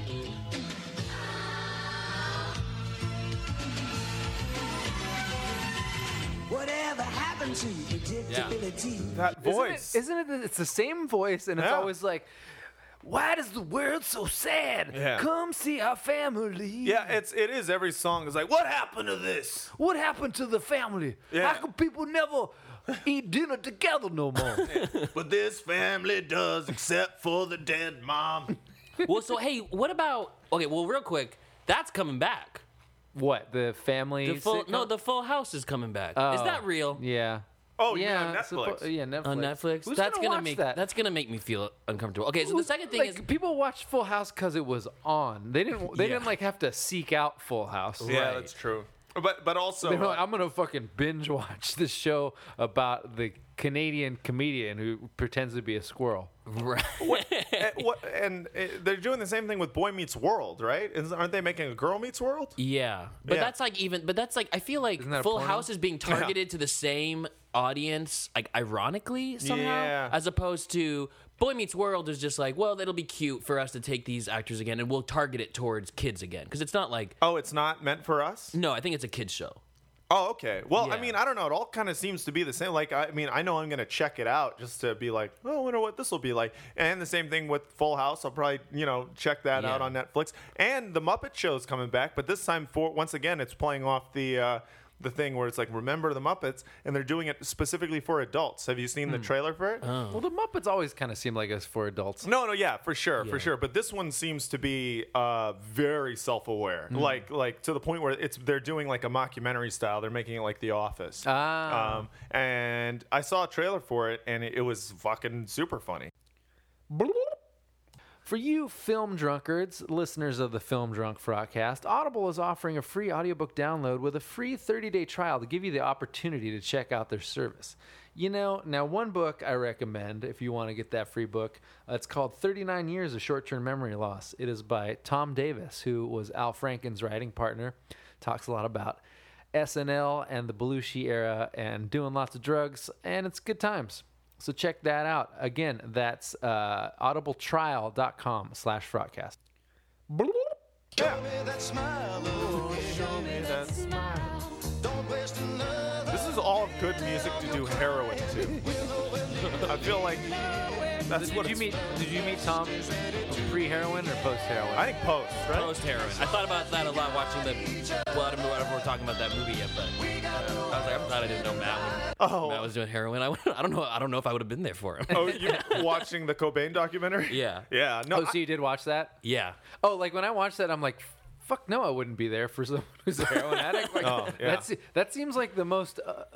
Whatever happened to predictability?
That voice.
Isn't it? It's the same voice, and it's
Yeah.
always like, "Why does the world so sad?
Yeah.
Come see our family."
Yeah, it is. Every song is like, what happened to this?
What happened to the family?
Yeah.
How come people never eat dinner together no more?
But this family does, except for the dead mom.
Well, so hey, what about? Okay, well, real quick, that's coming back.
What, the family?
The full,
sitcom?
no, the Full House is coming back. Is
Oh,
that real?
Yeah.
Oh, yeah, on
suppo-
Netflix.
yeah, Netflix.
On Netflix.
Who's
that's
gonna
gonna
watch
make
that?
that's gonna make me feel uncomfortable. Okay, so the second thing
like,
is
people watched Full House because it was on. They didn't like have to seek out Full House.
Yeah,
Right.
that's true. But also,
They were like, I'm gonna fucking binge watch this show about the Canadian comedian who pretends to be a squirrel.
right.
they're doing the same thing with Boy Meets World, right? Aren't they making a Girl Meets World?
Yeah, but
Yeah.
that's like I feel like
Isn't that a
Full
porno?
House is being targeted to the same audience, like ironically somehow,
Yeah.
as opposed to Boy Meets World is just like, well, it'll be cute for us to take these actors again, and we'll target it towards kids again, because it's not like
Oh, it's not meant for us?
no, I think it's a kids show.
Oh, okay. Well, I
Yeah.
mean, I don't know. It all kind of seems to be the same. Like, I mean, I know I'm going to check it out just to be like, oh, I wonder what this will be like. And the same thing with Full House. I'll probably, check that out
Yeah.
on Netflix. And the Muppet Show's coming back, but this time, once again, it's playing off the thing where it's like, remember the Muppets, and they're doing it specifically for adults. Have you seen the trailer for it?
Well, the Muppets always kind of seem like it's for adults.
No, yeah, for sure. But this one seems to be very self-aware, like to the point where they're doing like a mockumentary style. They're making it like The Office.
Ah.
And I saw a trailer for it, and it was fucking super funny.
For you film drunkards, listeners of the Film Drunk Frogcast, Audible is offering a free audiobook download with a free 30-day trial to give you the opportunity to check out their service. Now one book I recommend if you want to get that free book, it's called 39 Years of Short-Term Memory Loss. It is by Tom Davis, who was Al Franken's writing partner. Talks a lot about SNL and the Belushi era and doing lots of drugs, and it's good times. So check that out. Again, that's audibletrial.com/frogcast.
This is all good music to do heroin to. I feel like that's what
Did you meet Tom pre-heroin or post-heroin?
I think post, right?
Post heroin. I thought about that a lot watching the. Well, I don't know if we're talking about that movie yet, but I was like, I'm glad I didn't know Matt when Matt was doing heroin. I don't know if I would have been there for him.
Oh, you watching the Cobain documentary?
Yeah.
Yeah. No.
Oh, so you did watch that?
Yeah.
Oh, like when I watched that, I'm like, fuck no, I wouldn't be there for someone who's a heroin addict. Like,
Oh, yeah.
that seems like the most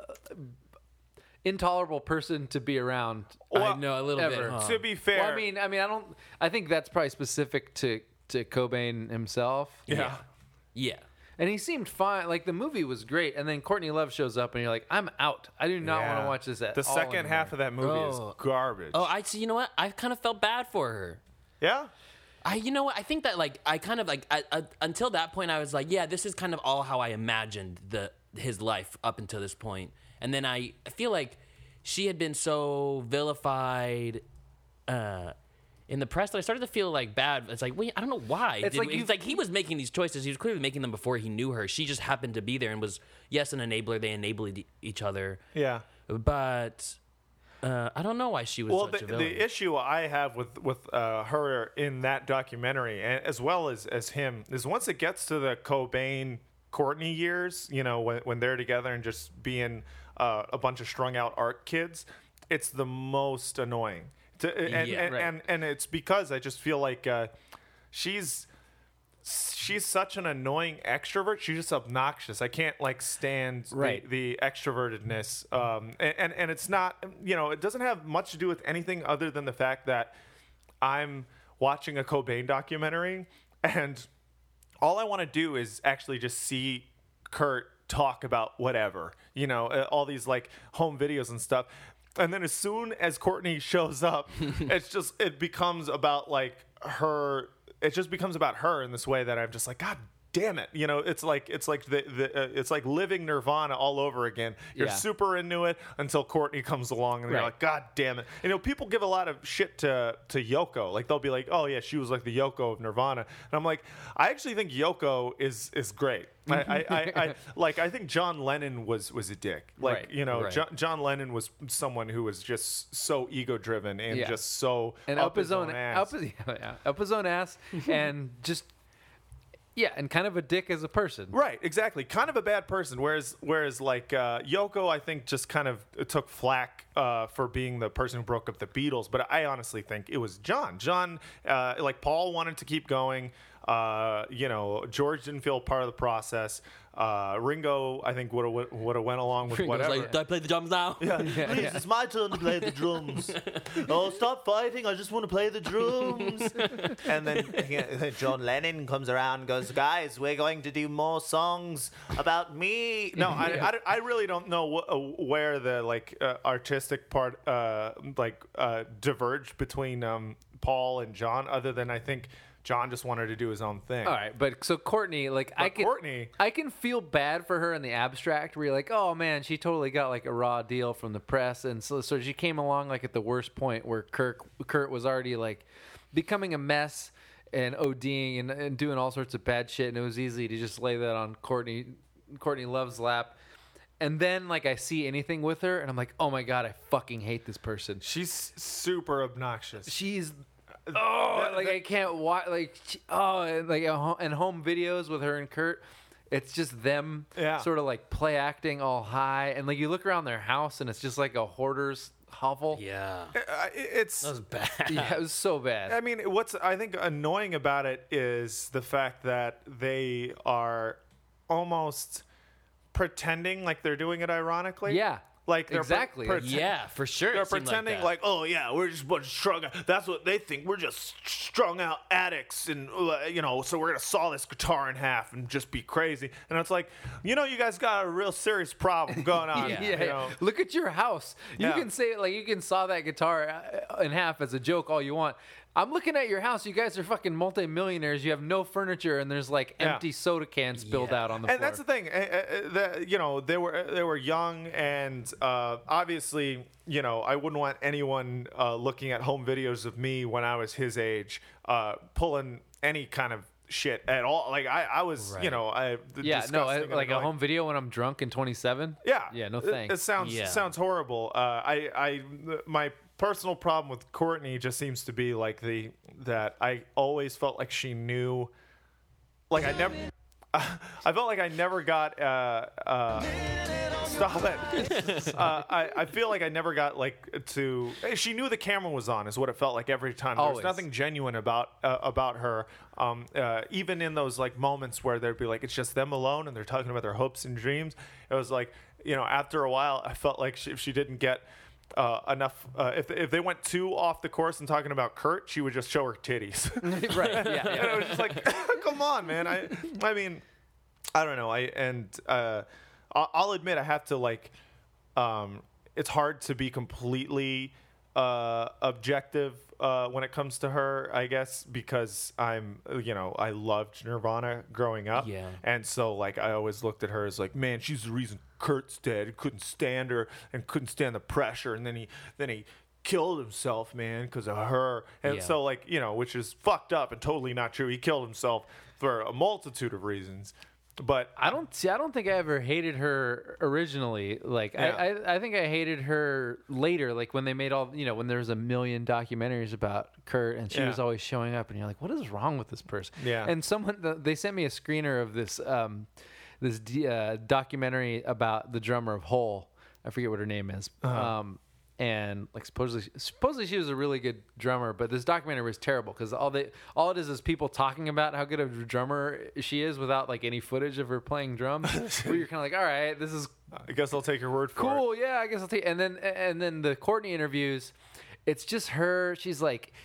intolerable person to be around.
I know a little
ever.
bit. Huh?
to be fair,
Well, I don't. I think that's probably specific to Cobain himself.
yeah.
Yeah.
And he seemed fine. Like the movie was great, and then Courtney Love shows up, and you're like, I'm out. I do not want to watch this at
The
all
second
anymore.
half of that movie
Oh.
is garbage.
Oh, I see. You know what? I kind of felt bad for her.
Yeah.
You know what? I think that like I kind of like until that point I was like, yeah, this is kind of all how I imagined his life up until this point. And then I feel like she had been so vilified in the press that I started to feel like bad. It's like, wait, I don't know why.
It's like
It's like he was making these choices. He was clearly making them before he knew her. She just happened to be there and was, yes, an enabler. They enabled each other.
Yeah.
But I don't know why she was
Well,
such a villain.
the issue I have with her in that documentary, and as well as him, is once it gets to the Cobain Courtney years, when they're together and just being a bunch of strung out art kids, it's the most annoying. And it's because I just feel like she's such an annoying extrovert. She's just obnoxious. I can't stand the extrovertedness. And it's not, it doesn't have much to do with anything other than the fact that I'm watching a Cobain documentary and all I want to do is actually just see Kurt talk about whatever, all these like home videos and stuff. And then as soon as Courtney shows up, it becomes about like her. It just becomes about her in this way that I'm just like, God damn it. It's like it's like living Nirvana all over again. You're
Yeah.
super into it until Courtney comes along and you're
Right.
like, God damn it. People give a lot of shit to Yoko. Like they'll be like, oh yeah, she was like the Yoko of Nirvana. And I'm like, I actually think Yoko is great. I think John Lennon was a dick. Like,
Right, right.
John Lennon was someone who was just so ego driven and
Yeah.
just so
And
up his own ass.
up his own ass, and just and kind of a dick as a person.
Right, exactly. Kind of a bad person. Whereas like Yoko, I think just kind of took flack for being the person who broke up the Beatles. But I honestly think it was John. John, like Paul wanted to keep going. George didn't feel part of the process. Ringo, I think would have went along with
Ringo's
whatever.
like, do I play the drums now?
Please, it's my turn to play the drums. Oh, stop fighting. I just want to play the drums. And then John Lennon comes around and goes, guys, we're going to do more songs about me. No, I really don't know where the artistic part diverged between Paul and John, other than I think John just wanted to do his own thing.
All right, but so Courtney, I can feel bad for her in the abstract, where you're like, oh man, she totally got like a raw deal from the press, and so she came along like at the worst point where Kurt was already like becoming a mess and ODing and doing all sorts of bad shit, and it was easy to just lay that on Courtney Love's lap. And then like I see anything with her, and I'm like, oh my god, I fucking hate this person.
She's super obnoxious.
She's I can't watch and home videos with her and Kurt. It's just them sort of like play acting all high, and like you look around their house and it's just like a hoarder's hovel.
Yeah.
It's
That was bad.
Yeah, it was so bad.
I mean, what's I think annoying about it is the fact that they are almost pretending like they're doing it ironically.
Yeah.
Like they're
exactly.
Yeah, for sure.
They're
it seemed
pretending
like,
oh yeah, we're just a bunch of strung out. That's what they think. We're just strung out addicts, and so we're gonna saw this guitar in half and just be crazy. And it's like, you guys got a real serious problem going on.
Yeah. Look at your house. You
Yeah.
can say you can saw that guitar in half as a joke all you want. I'm looking at your house. You guys are fucking multimillionaires. You have no furniture, and there's like empty soda cans spilled out on the floor.
And that's the thing. They were young, and obviously, I wouldn't want anyone looking at home videos of me when I was his age, pulling any kind of shit at all. Like I was,
Right.
disgusting and
like a
annoying.
home video when I'm drunk and 27.
Yeah,
no
It
thanks.
sounds horrible. My personal problem with Courtney just seems to be like that I always felt like she knew, like I felt like I never got stop it. I feel like I never got she knew the camera was on is what it felt like every time. There was
Always.
nothing genuine about her. Even in those like moments where there'd be like it's just them alone and they're talking about their hopes and dreams. It was like after a while I felt like if she didn't get enough, if they went too off the course and talking about Kurt, she would just show her titties.
Right. Yeah.
And it was just like, come on, man. I mean, I don't know. I'll admit I have to it's hard to be completely objective when it comes to her, I guess, because I loved Nirvana growing up.
Yeah.
And so I always looked at her as like, man, she's the reason Kurt's dead. He couldn't stand her and couldn't stand the pressure. And then he killed himself, man, because of her. And
Yeah.
so which is fucked up and totally not true. He killed himself for a multitude of reasons. But
I don't think I ever hated her originally. I think I hated her later, like when they made when there was 1 million documentaries about Kurt and she was always showing up, and you're like, what is wrong with this person?
Yeah.
And they sent me a screener of this documentary about the drummer of Hole. I forget what her name is. And supposedly she was a really good drummer, but this documentary was terrible because all it is people talking about how good of a drummer she is without any footage of her playing drums. Where you're kind of like, all right, this is
I guess I'll take your word for it.
cool. Yeah, I guess I'll take. And then the Courtney interviews, it's just her. She's like,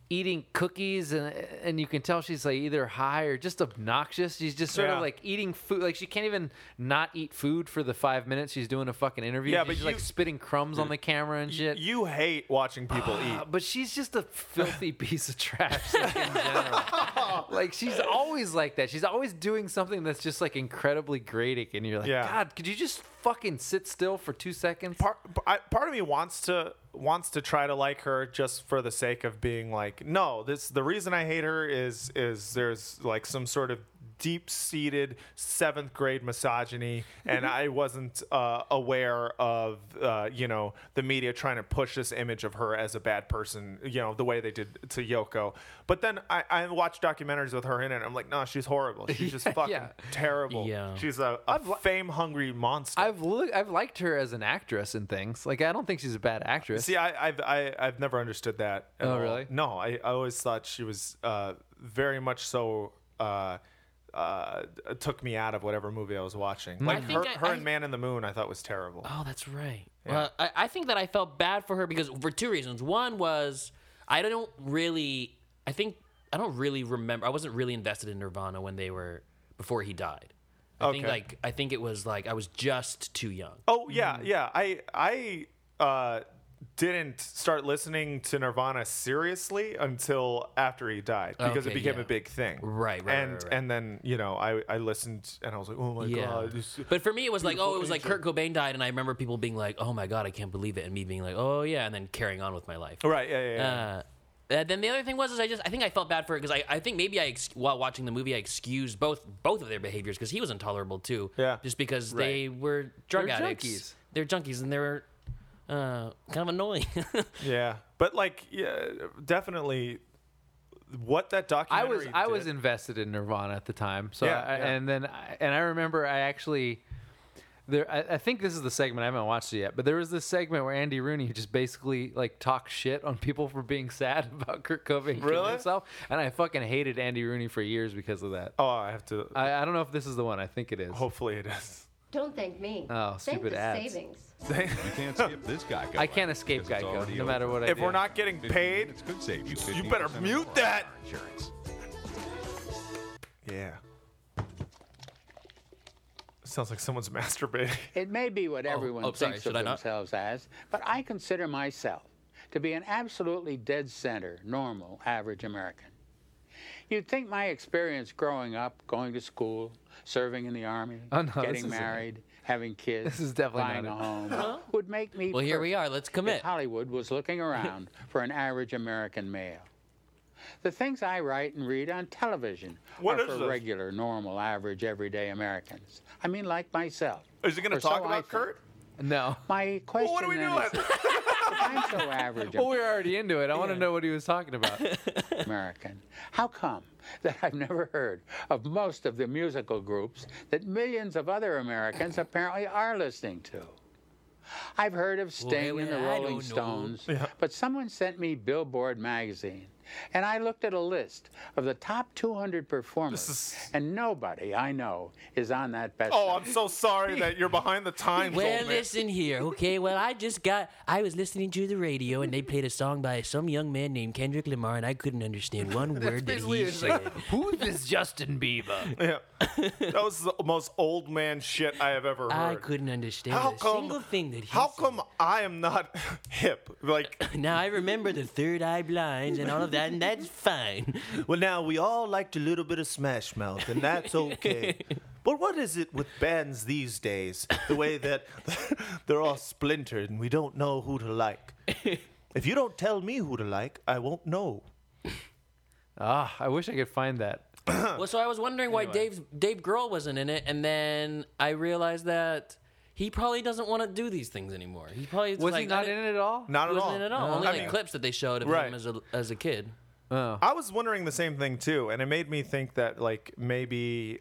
eating cookies, and you can tell she's like either high or just obnoxious. She's just sort
Yeah.
of like eating food. Like she can't even not eat food for the 5 minutes she's doing a fucking interview.
Yeah,
she's
but
just, like spitting crumbs on the camera and shit.
You hate watching people eat.
But she's just a filthy piece of trash like, in general. Like she's always like that. She's always doing something that's just like incredibly grating, and you're like,
Yeah.
God, could you just fucking sit still for 2 seconds?
Part of me wants to try to like her just for the sake of being like, no, the reason I hate her is there's like some sort of deep-seated 7th grade misogyny, and I wasn't aware of the media trying to push this image of her as a bad person, the way they did to Yoko. But then I watch documentaries with her in it, and I'm like, no, she's horrible. She's just fucking
Yeah.
terrible.
Yeah.
She's a fame-hungry monster.
I've liked her as an actress and things. Like I don't think she's a bad actress.
See, I've never understood that. At
Oh,
all.
really?
No, I always thought she was very much so. Took me out of whatever movie I was watching. Like
think
her and Man in the Moon, I thought was terrible.
Oh, that's right. Well, I think that I felt bad for her because for 2 reasons. One was I don't really remember. I wasn't really invested in Nirvana before he died. I think it was like I was just too young.
Oh yeah. I didn't start listening to Nirvana seriously until after he died because it
Okay,
became
yeah.
a big thing.
Right.
And then I listened and I was like, oh my god.
But for me, it was like,
beautiful
it was like
angel.
Kurt Cobain died, and I remember people being like, oh my god, I can't believe it, and me being like, oh yeah, and then carrying on with my life.
Right. Yeah.
Then the other thing was, I think I felt bad for it because I think maybe while watching the movie, I excused both of their behaviors because he was intolerable too.
Yeah.
Just because they were drug
They're
addicts.
junkies.
They're junkies, and they were kind of annoying.
Yeah. But definitely. What that documentary
I was
did-
invested in Nirvana at the time. So
Yeah,
I,
yeah.
and then I remember I actually I think this is the segment, I haven't watched it yet, but there was this segment where Andy Rooney just basically like talks shit on people for being sad about Kurt Cobain killing
Really?
himself, and I fucking hated Andy Rooney for years because of that.
Oh, I have to.
I don't know if this is the one. I think it is.
Hopefully it is.
Don't thank me.
Oh,
thank
stupid
the
ads.
savings.
You can't skip this guy.
I can't escape Geico, no matter what I do.
If we're not getting paid,
It could save you.
you better
15%
mute
more
that.
on Insurance.
Yeah. Sounds like someone's masturbating.
It may be what everyone
sorry,
thinks
should
of
I not?
themselves as, but I consider myself to be an absolutely dead center, normal, average American. You'd think my experience growing up, going to school, serving in the army,
Oh, no, this
getting
isn't it.
married, having kids,
This is definitely
buying a
not
home, would make me
Well, here we
perfect
are. Let's
if
commit.
Hollywood was looking around for an average American male. The things I write and read on television
What
are
is
for
this?
regular, normal, average, everyday Americans. I mean, like myself.
Is he going
Or
to
so
talk
I
about
think.
Kurt?
No.
My question
what are we
then
doing?
is, if I'm so average
Well, we're already into it. I want to know what he was talking about.
American, how come that I've never heard of most of the musical groups that millions of other Americans apparently are listening to? I've heard of Sting and the
well, I
Rolling
don't know.
Stones, but someone sent me Billboard magazine, and I looked at a list of the top 200 performers, and nobody I know is on that best
Oh, I'm so sorry that you're behind the times,
Well,
old man.
listen here, okay? Well, I was listening to the radio, and they played a song by some young man named Kendrick Lamar, and I couldn't understand one word that he said.
Who's this Justin Bieber?
Yeah. That was the most old man shit I have ever heard.
I couldn't understand a single thing that he
How
said.
come I am not hip? Like,
Now, I remember the third eye blinds and all of that, and that's fine.
well, now we all liked a little bit of Smash Mouth, and that's okay. But what is it with bands these days? The way that they're all splintered and we don't know who to like. If you don't tell me who to like, I won't know.
I wish I could find that.
Well, so I was wondering why Dave Grohl wasn't in it, and then I realized that he probably doesn't want to do these things anymore. He probably
Was he not in it at all?
Not
He
at all.
wasn't in it at all. Only
I
like
mean,
clips that they showed of
Right.
him as a kid.
Oh.
I was wondering the same thing too, and it made me think that like maybe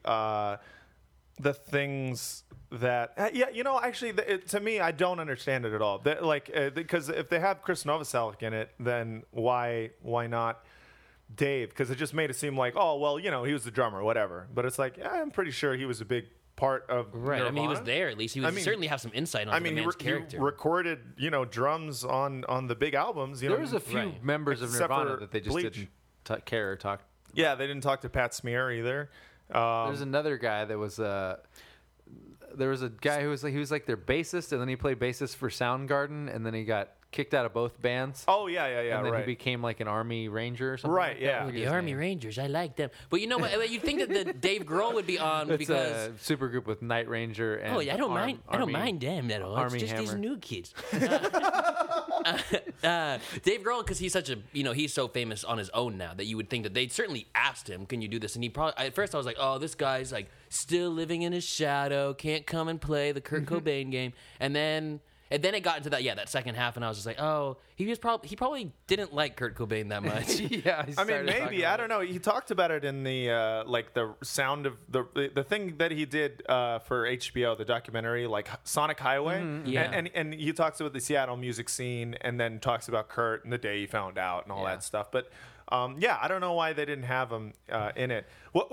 the things that actually to me I don't understand it at all. Because if they have Chris Novoselic in it, then why not Dave? Because it just made it seem like, oh well, he was the drummer, whatever. But it's like, yeah, I'm pretty sure he was a big part of
Right. I mean, he was
Nirvana.
there at least. He would certainly have some insight on the man's character.
He recorded, drums on the big albums.
There was a few
Right.
members of
Except
Nirvana
for
that they just
Bleach.
didn't care or talk.
Yeah, they didn't talk to Pat Smear either.
There's another guy that was there was a guy who was like their bassist, and then he played bassist for Soundgarden, and then he got kicked out of both bands.
Oh yeah,
and then
right.
he became like an Army Ranger or something.
Right,
like
yeah.
that.
The Army Rangers, I like them. But you know what? You'd think that the Dave Grohl would be on
It's
because.
a super group with Night Ranger and
Oh yeah, I don't mind. I don't
Army-
mind them at all. It's
Army
just these
Hammer.
new kids. Dave Grohl, because he's such a he's so famous on his own now that you would think that they'd certainly asked him, "Can you do this?" And he probably at first I was like, "Oh, this guy's like still living in his shadow, can't come and play the Kurt Cobain game." And then it got into that second half, and I was just like, "Oh, he probably didn't like Kurt Cobain that much."
Yeah,
I mean, maybe I don't know. He talked about it in the like the sound of the thing that he did for HBO, the documentary, like Sonic Highway.
yeah.
And he talks about the Seattle music scene, and then talks about Kurt and the day he found out and all that stuff. But I don't know why they didn't have him in it.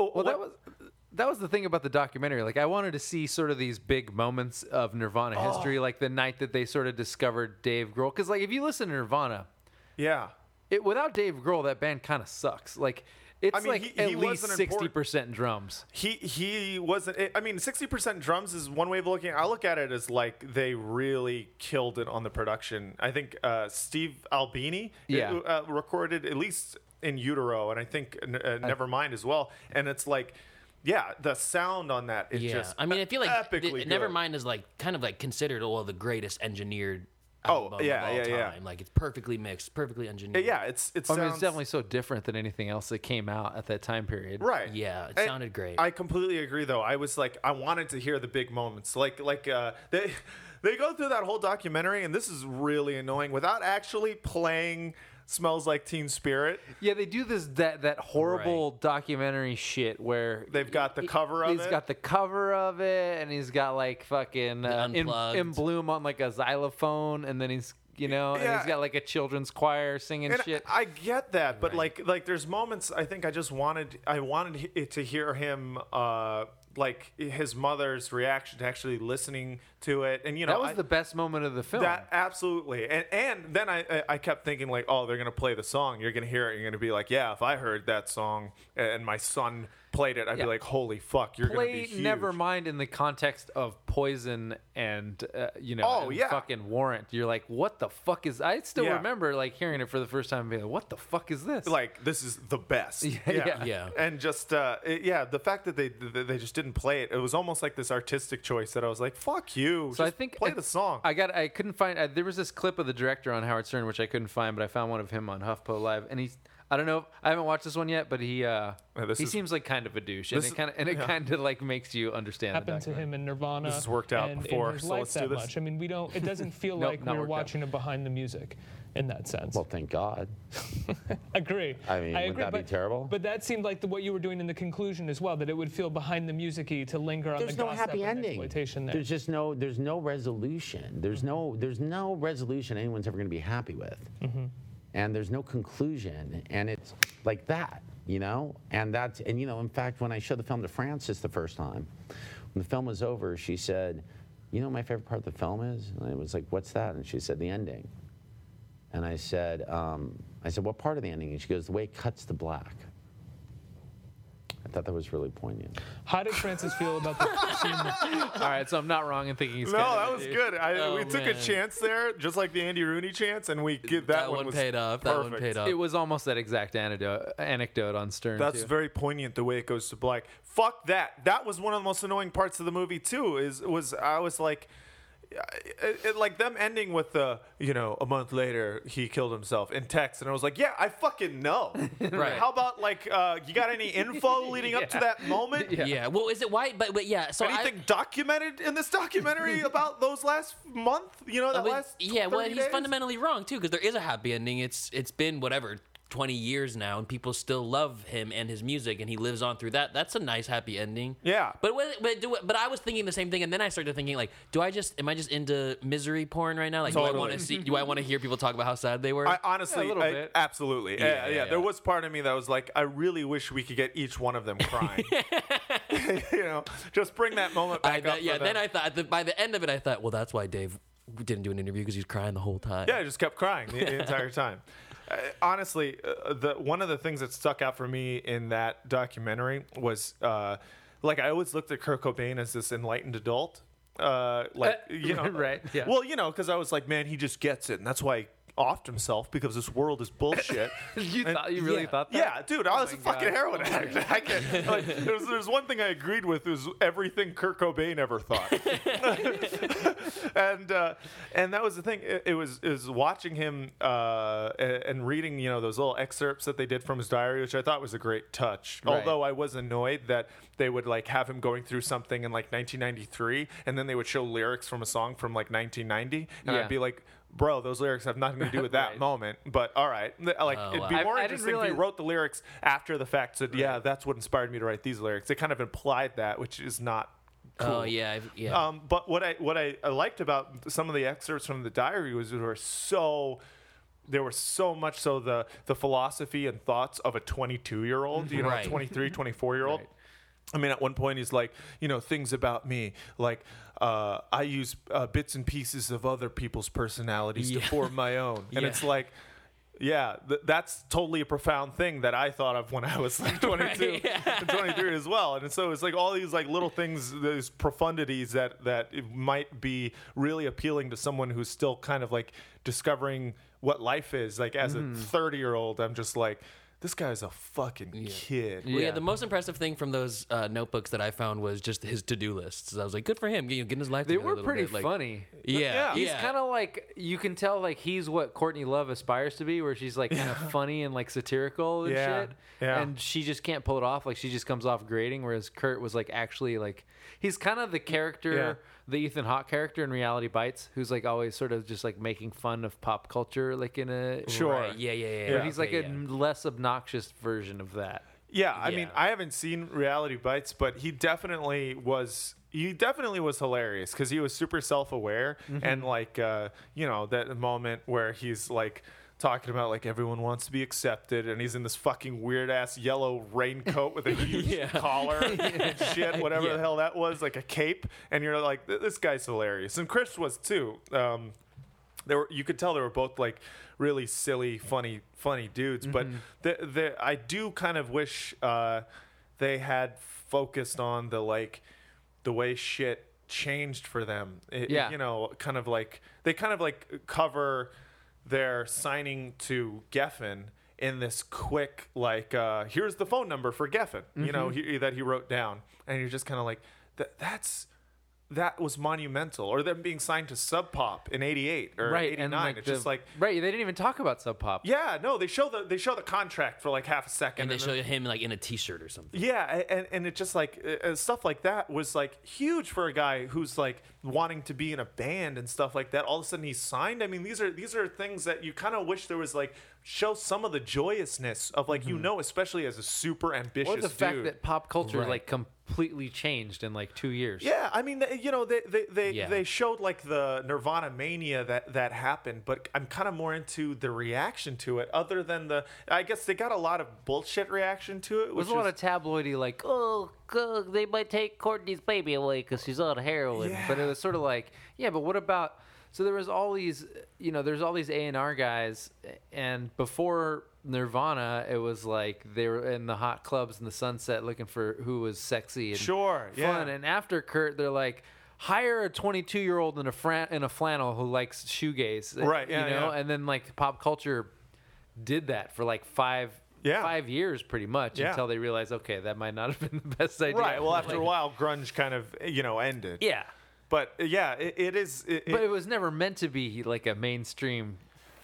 That was the thing about the documentary. Like, I wanted to see sort of these big moments of Nirvana history, like the night that they sort of discovered Dave Grohl. Because, like, if you listen to Nirvana,
yeah.
without Dave Grohl, that band kind of sucks. Like, it's
I mean,
like
he
at least
wasn't important.
60% drums.
He wasn't. I mean, 60% drums is one way of looking. I look at it as like they really killed it on the production. I think Steve Albini recorded at least in Utero, and I think Nevermind as well. And it's like, yeah, the sound on that is just.
I mean, I feel like
epically good.
Nevermind is like kind of like considered the greatest engineered
Oh,
album
yeah,
of all
yeah, yeah.
time. Like it's perfectly mixed, perfectly engineered.
Yeah, it sounds.
I mean, it's definitely so different than anything else that came out at that time period.
Right.
Yeah, it
And
sounded great.
I completely agree, though. I was like, I wanted to hear the big moments. Like they go through that whole documentary, and this is really annoying, without actually playing Smells Like Teen Spirit.
Yeah, they do that horrible documentary shit where
They've got the cover of it.
He's got the cover of it, and he's got like fucking
Unplugged.
in Bloom on like a xylophone, and then he's and he's got like a children's choir singing
And
shit.
I get that, but like there's moments I think I wanted to hear him like his mother's reaction to actually listening to it, and
that was the best moment of the film.
That absolutely, and then I kept thinking like, oh, they're gonna play the song, you're gonna hear it, you're gonna be like, yeah, if I heard that song and my son played it, I'd be like, holy fuck, you're gonna be
Play
huge.
Nevermind in the context of Poison and
Oh,
and
yeah.
fucking Warrant. You're like, what the fuck is? I still
Yeah.
remember like hearing it for the first time and being like, what the fuck is this?
Like, this is the best.
Yeah.
And just the fact that they just didn't play it, it was almost like this artistic choice that I was like, fuck you.
So
just
I think
play the song.
I couldn't find. There was this clip of the director on Howard Stern, which I couldn't find, but I found one of him on HuffPo Live, and he's. I don't know. I haven't watched this one yet, but he seems like kind of a douche, and it kind of like makes you understand.
Happened to him in Nirvana.
This has worked out
and
before,
in his
so
life
let's do
that
this.
much. I mean, we don't. It doesn't feel
Nope,
like
not
we're
worked out.
watching a behind the music, in that sense.
Well, thank God.
Agree.
I mean,
agree,
would that be
but-
terrible?
But that seemed like what you were doing in the conclusion as well. That it would feel behind the music-y to linger on
There's
the
no
gossip
happy
and
ending.
exploitation there.
There's just there's no resolution. There's no resolution anyone's ever going to be happy with. And there's no conclusion, and it's like that, and in fact, when I showed the film to Frances the first time, when the film was over, she said, what my favorite part of the film is? And I was like, what's that? And she said, the ending. And I said, what part of the ending? And she goes, the way it cuts to black. I thought that was really poignant.
How did Francis feel about the scene?
All right, so I'm not wrong in thinking he's
No,
kind of
that
a
was
douche.
good. We took a
man.
chance there, just like the Andy Rooney chance, and we give that
one
was
paid off.
Perfect.
That one paid off.
It was almost that exact anecdote on Stern.
That's
too.
very poignant the way it goes to black. Fuck that. That was one of the most annoying parts of the movie too. I was like, like them ending with the a month later he killed himself in text, and I was like, yeah, I fucking know.
Right.
How about like you got any info leading up to that moment?
Yeah. Well, is it why? But yeah. So
Anything documented in this documentary about those last month? That last 30
Well, he's
days?
fundamentally wrong too, because there is a happy ending. It's been whatever 20 years now, and people still love him and his music, and he lives on through that. That's a nice, happy ending.
Yeah.
But I was thinking the same thing, and then I started thinking, like, am I just into misery porn right now? Like,
Totally.
do I want to hear people talk about how sad they were?
I honestly,
a little bit.
absolutely.
Yeah,
Yeah.
yeah.
There was part of me that was like, I really wish we could get each one of them crying. Just bring that moment back up. for them.
Then I thought, by the end of it, I thought, well, that's why Dave didn't do an interview, because he was crying the whole time.
Yeah, I just kept crying the entire time. Honestly, one of the things that stuck out for me in that documentary was, like, I always looked at Kurt Cobain as this enlightened adult. Right,
yeah.
Well, because I was like, man, he just gets it, and that's why he offed himself, because this world is bullshit.
You really thought that?
Yeah, dude, I was a
my
fucking
God.
heroin addict. I can't, like, there's one thing I agreed with, is everything Kurt Cobain ever thought. And that was the thing. It was watching him and reading, those little excerpts that they did from his diary, which I thought was a great touch.
Right.
Although I was annoyed that they would like have him going through something in like 1993, and then they would show lyrics from a song from like 1990, and
Yeah.
I'd be like, bro, those lyrics have nothing to do with that
Right.
moment. But all right, like it'd be
I
more
didn't
interesting if
realize-
he wrote the lyrics after the fact. Said, yeah, that's what inspired me to write these lyrics. They kind of implied that, which is not cool.
Oh, yeah. Yeah.
But what I liked about some of the excerpts from the diary was they were so much so the philosophy and thoughts of a 22-year-old,
Right.
23, 24-year-old.
Right.
I mean, at one point he's like, things about me, like I use bits and pieces of other people's personalities to form my own. And
Yeah.
it's like, yeah, that's totally a profound thing that I thought of when I was like 22
Right, yeah.
and 23 as well. And so it's like all these like little things, those profundities that it might be really appealing to someone who's still kind of like discovering what life is. Like as a 30-year-old, I'm just like, this guy's a fucking kid.
Well, yeah, the most impressive thing from those notebooks that I found was just his to-do lists. I was like, good for him, getting his life
They
together a
were
little
pretty
bit. Like,
funny.
Yeah,
He's kind of like, you can tell like he's what Courtney Love aspires to be, where she's like kind of funny and like satirical and
Yeah,
shit.
yeah.
And she just can't pull it off. Like she just comes off grating, whereas Kurt was like actually like, he's kind of the character, the Ethan Hawke character in Reality Bites, who's like always sort of just like making fun of pop culture, like in a
Sure.
Right, yeah.
But he's like
okay,
a less obnoxious version of that.
Yeah, I mean,
Yeah.
I haven't seen Reality Bites, but he definitely was hilarious because he was super self-aware and like that moment where he's like talking about like everyone wants to be accepted, and he's in this fucking weird ass yellow raincoat with a huge collar and shit, whatever the hell that was, like a cape, and you're like, this guy's hilarious, and Chris was too. You could tell they were both like really silly, funny dudes. But I do kind of wish they had focused on the way shit changed for them. Kind of like they kind of like cover their signing to Geffen in this quick here's the phone number for Geffen, that he wrote down, and you're just kind of like that was monumental, or them being signed to Sub Pop in '88 or '89.
like
It's just like,
right, they didn't even talk about Sub Pop.
yeah, no, they show the contract for like half a second,
And they
then-
show him like in a T-shirt or something.
yeah, and it just like stuff like that was like huge for a guy who's like wanting to be in a band and stuff like that. All of a sudden he's signed. I mean, these are things that you kind of wish there was like show some of the joyousness of like especially as a super ambitious
Or the fact
dude.
that pop culture
Right.
like completely changed in like 2 years.
Yeah, I mean,
Yeah.
they showed like the Nirvana mania that happened, but I'm kind of more into the reaction to it. Other than I guess they got a lot of bullshit reaction to it.
It was
which
a lot
is-
of tabloidy, like, oh, they might take Courtney's baby away because she's on heroin.
Yeah.
But it was sort of like, yeah, but what about? So there was all these, there's all these A&R guys, and before Nirvana, it was like they were in the hot clubs in the Sunset looking for who was sexy and
Sure,
fun.
yeah.
And after Kurt, they're like, hire a 22-year-old in a flannel who likes shoegaze,
Right, yeah, yeah.
And then like pop culture did that for like 5 years pretty much
Yeah.
until they realized, okay, that might not have been the best idea.
Right. Well, after a while, grunge kind of ended.
Yeah.
But yeah, it is.
But it was never meant to be like a mainstream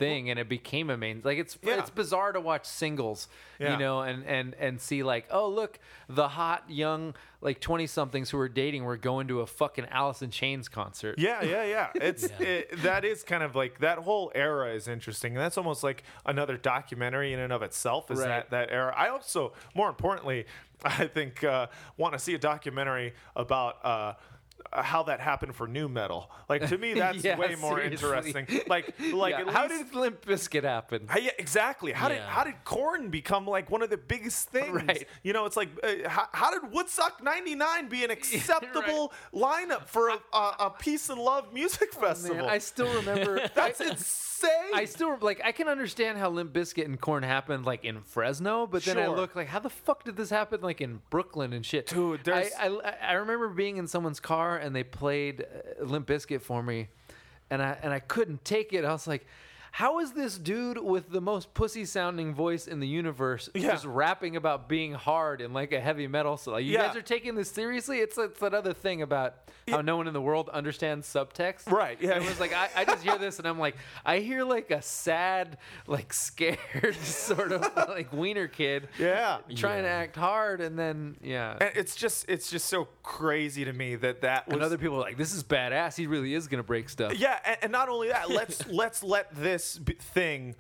thing, and it became a main. Like it's
Yeah.
bizarre to watch singles,
Yeah.
you know, and see like, oh look, the hot young like 20-somethings who are dating were going to a fucking Alice in Chains concert.
Yeah. That is kind of like that whole era is interesting, and that's almost like another documentary in and of itself. Is
Right.
that era? I also, more importantly, I think want to see a documentary about. How that happened for new metal? Like to me, that's
Yeah,
way more
seriously.
interesting. Like
Yeah,
at
how
least-
did Limp Bizkit happen?
Yeah, exactly. How
Yeah.
did Korn become like one of the biggest things?
Right.
You know, it's like how did Woodstock '99 be an acceptable lineup for a peace and love music festival?
Man, I still remember.
That's insane.
I still like. I can understand how Limp Bizkit and Korn happened like in Fresno, but then I
Sure.
look like, how the fuck did this happen like in Brooklyn and shit?
Dude, there's-
I remember being in someone's car and they played Limp Bizkit for me, and I couldn't take it. I was like, how is this dude with the most pussy sounding voice in the universe just rapping about being hard in like a heavy metal song? Like, you
Yeah.
guys are taking this seriously? It's that other thing about how no one in the world understands subtext.
Right, yeah.
It was like, I just hear this and I'm like, I hear like a sad, like scared sort of like wiener kid
Yeah.
trying to act hard, and then
And it's just so crazy to me that was.
and other people are like, this is badass. He really is gonna break stuff.
Yeah, and not only that, let's let this thing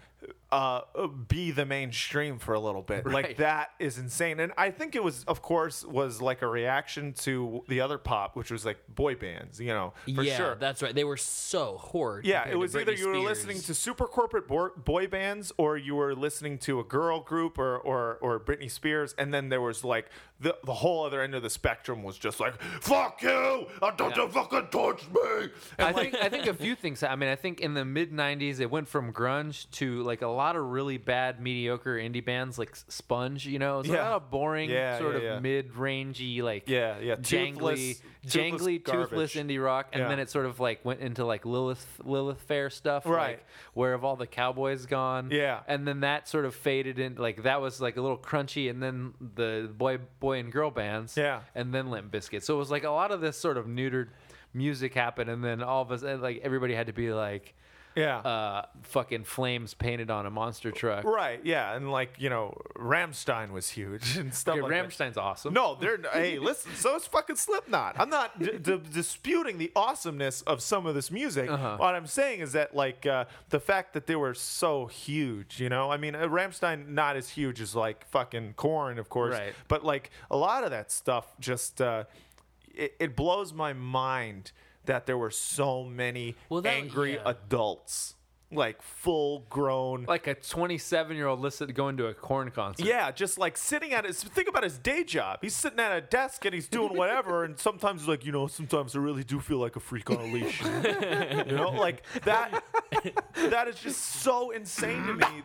be the mainstream for a little bit. Like
Right.
that is insane. And I think it was, of course, was like a reaction to the other pop, which was like boy bands. You know, for
yeah,
sure.
that's right. They were so horrid.
Yeah,
compared
it was
to
either
Britney
you were
Spears.
listening to super corporate boy bands, or you were listening to a girl group, or Britney Spears, and then there was like the whole other end of the spectrum was just like, fuck you, don't you fucking touch me. And
I think a few things. I mean, I think in the mid '90s it went from grunge to like a lot of really bad, mediocre indie bands like Sponge. You know, it was a
Yeah.
lot of boring,
Yeah,
sort
yeah, yeah.
of mid-rangey, like
Yeah,
jangly, toothless
garbage.
indie rock, and
Yeah.
then it sort of like went into like Lilith Fair stuff,
Right.
Like, where have all the cowboys gone?
Yeah.
and then that sort of faded in. Like that was like a little crunchy, and then the boy and girl bands,
Yeah.
and then Limp Bizkit. So it was like a lot of this sort of neutered music happened, and then all of us, like everybody had to be like, fucking flames painted on a monster truck.
Right, yeah, and like, you know, Rammstein was huge and stuff
Okay,
like that.
Rammstein's awesome.
No, hey, listen, so is fucking Slipknot. I'm not disputing the awesomeness of some of this music.
Uh-huh.
What I'm saying is that, like, the fact that they were so huge, you know? I mean, Rammstein not as huge as, like, fucking Korn, of course.
Right.
But, like, a lot of that stuff just, it blows my mind that there were so many angry adults. Like full grown,
like a 27-year-old listening going to a Korn concert.
Yeah, just like sitting at his. Think about his day job. He's sitting at a desk and he's doing whatever. And sometimes he's like, you know, sometimes I really do feel like a freak on a leash. You know, like that. That is just so insane to me.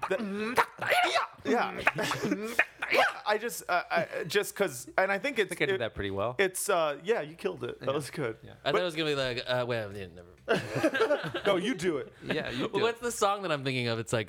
Yeah. I just because, and I think it's.
I think I did that pretty well.
It's yeah, you killed it. That was good.
Yeah. I thought it was gonna be like, well, yeah, never.
No, you do it.
Yeah, you do.
What's the song that I'm thinking of? It's like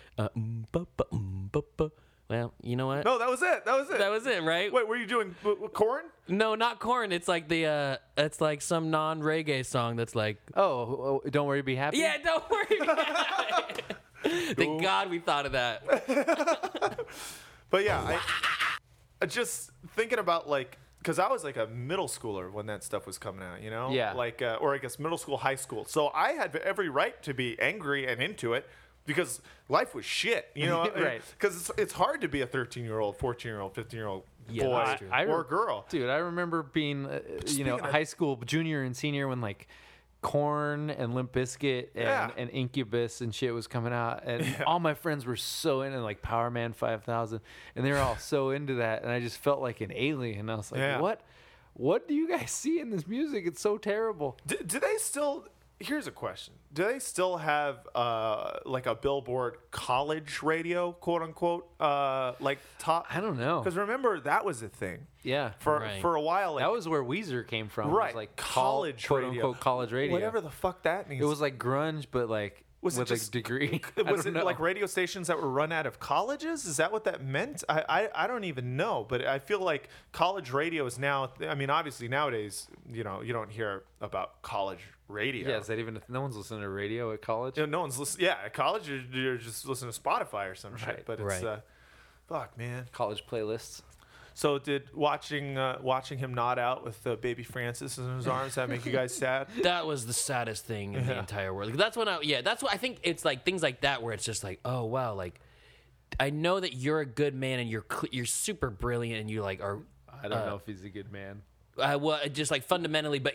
well, you know what?
No, that was it.
That was it, right?
Wait, were you doing Korn?
No, not Korn. It's like it's like some non-reggae song that's like,
oh, don't worry, be happy.
yeah, don't worry. Thank God we thought of that.
But yeah, I just thinking about like, because I was like a middle schooler when that stuff was coming out, you know?
Yeah.
Like, or I guess middle school, high school. So I had every right to be angry and into it because life was shit, you know?
Right.
Because it's hard to be a 13-year-old, 14-year-old, 15-year-old
Yeah,
boy
that's true.
or girl.
Dude, I remember being,
Speaking of-
high school, junior and senior when like Korn and Limp Bizkit and Incubus and shit was coming out, and all my friends were so into like Power Man 5000, and they were all so into that, and I just felt like an alien. I was like,
Yeah.
what do you guys see in this music? It's so terrible.
Do they still? Here's a question: do they still have like a Billboard college radio, quote unquote, like top?
I don't know.
Because remember that was a thing.
Yeah,
For
Right.
for a while, like,
that was where Weezer came from. It was
right,
like
college
quote
radio,
unquote college radio.
whatever the fuck that means.
It was like grunge, but like
Was it
with
just-
a degree. I
Was
don't
it
know.
like radio stations that were run out of colleges? Is that what that meant? I don't even know, but I feel like college radio is now. I mean, obviously nowadays, you know, you don't hear about college radio.
Yeah, is that even? No one's listening to radio at college.
You know, no one's listening. Yeah, at college you're just listening to Spotify or some shit.
Right,
But it's
right.
fuck, man.
College playlists.
So did watching him nod out with baby Francis in his arms that make you guys sad?
That was the saddest thing in the entire world. That's when that's what I think. It's like things like that where it's just like, oh wow, like I know that you're a good man and you're super brilliant and you like are.
I don't know if he's a good man.
Well, just like fundamentally, but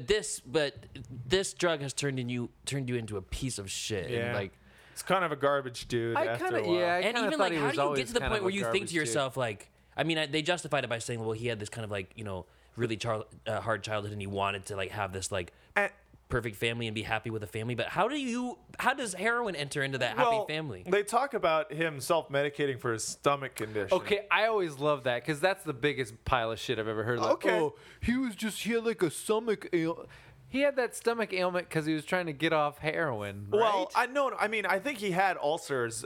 this drug has turned you into a piece of shit.
Yeah.
And like,
It's kind of a garbage dude.
I
after
kinda-
a while.
yeah, I
and
kinda
even
thought
like,
he
how
was
do you
always
get to the
kind
point
of
where
a
you think
garbage
to yourself, like, I mean, they justified it by saying, well, he had this kind of like, really hard childhood, and he wanted to like have this like perfect family and be happy with a family. But how does heroin enter into that happy family?
They talk about him self-medicating for his stomach condition.
Okay, I always love that because that's the biggest pile of shit I've ever heard. Like,
Okay.
oh, he had like a stomach ailment. He had that stomach ailment because he was trying to get off heroin. Right?
Well, I mean, I think he had ulcers,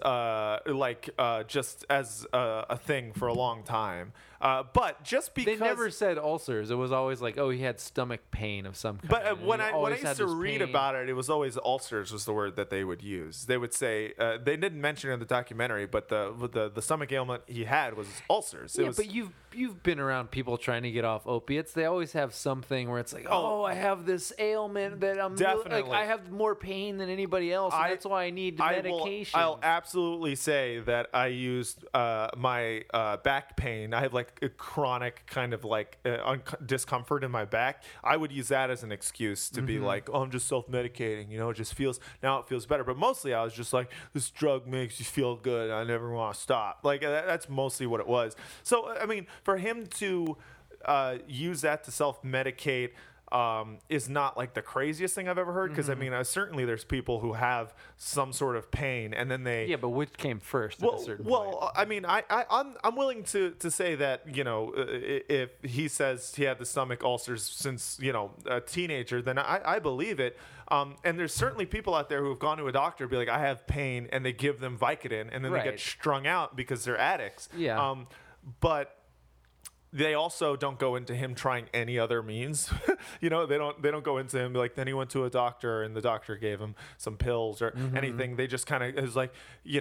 just as a thing for a long time. But just because
they never said ulcers. It was always like, oh, he had stomach pain of some kind.
But
and
when
he
I
always
used
had
to
this
read
pain.
about it, it was always ulcers was the word that they would use. They would say they didn't mention it in the documentary, but the stomach ailment he had was ulcers. It
Yeah,
was,
but you've been around people trying to get off opiates. They always have something where it's like, oh, I have this ailment that I'm
Definitely.
like I have more pain than anybody else, and that's why I need medication.
I'll absolutely say that I used my back pain. I have like a chronic kind of like discomfort in my back. I would use that as an excuse to be like, oh, I'm just self-medicating. It just feels better. But mostly I was just like, this drug makes you feel good. I never want to stop. Like that's mostly what it was. So I mean, for him to use that to self-medicate is not like the craziest thing I've ever heard. Because I mean, certainly there's people who have some sort of pain, and then they
yeah, but which came first at a certain point?
well, I mean, I'm willing to say that if he says he had the stomach ulcers since a teenager, then I believe it. And there's certainly people out there who have gone to a doctor and be like, I have pain, and they give them Vicodin, and then they
Right.
get strung out because they're addicts.
Yeah.
But they also don't go into him trying any other means. They don't go into him like, then he went to a doctor and the doctor gave him some pills or anything. They just kind of is like,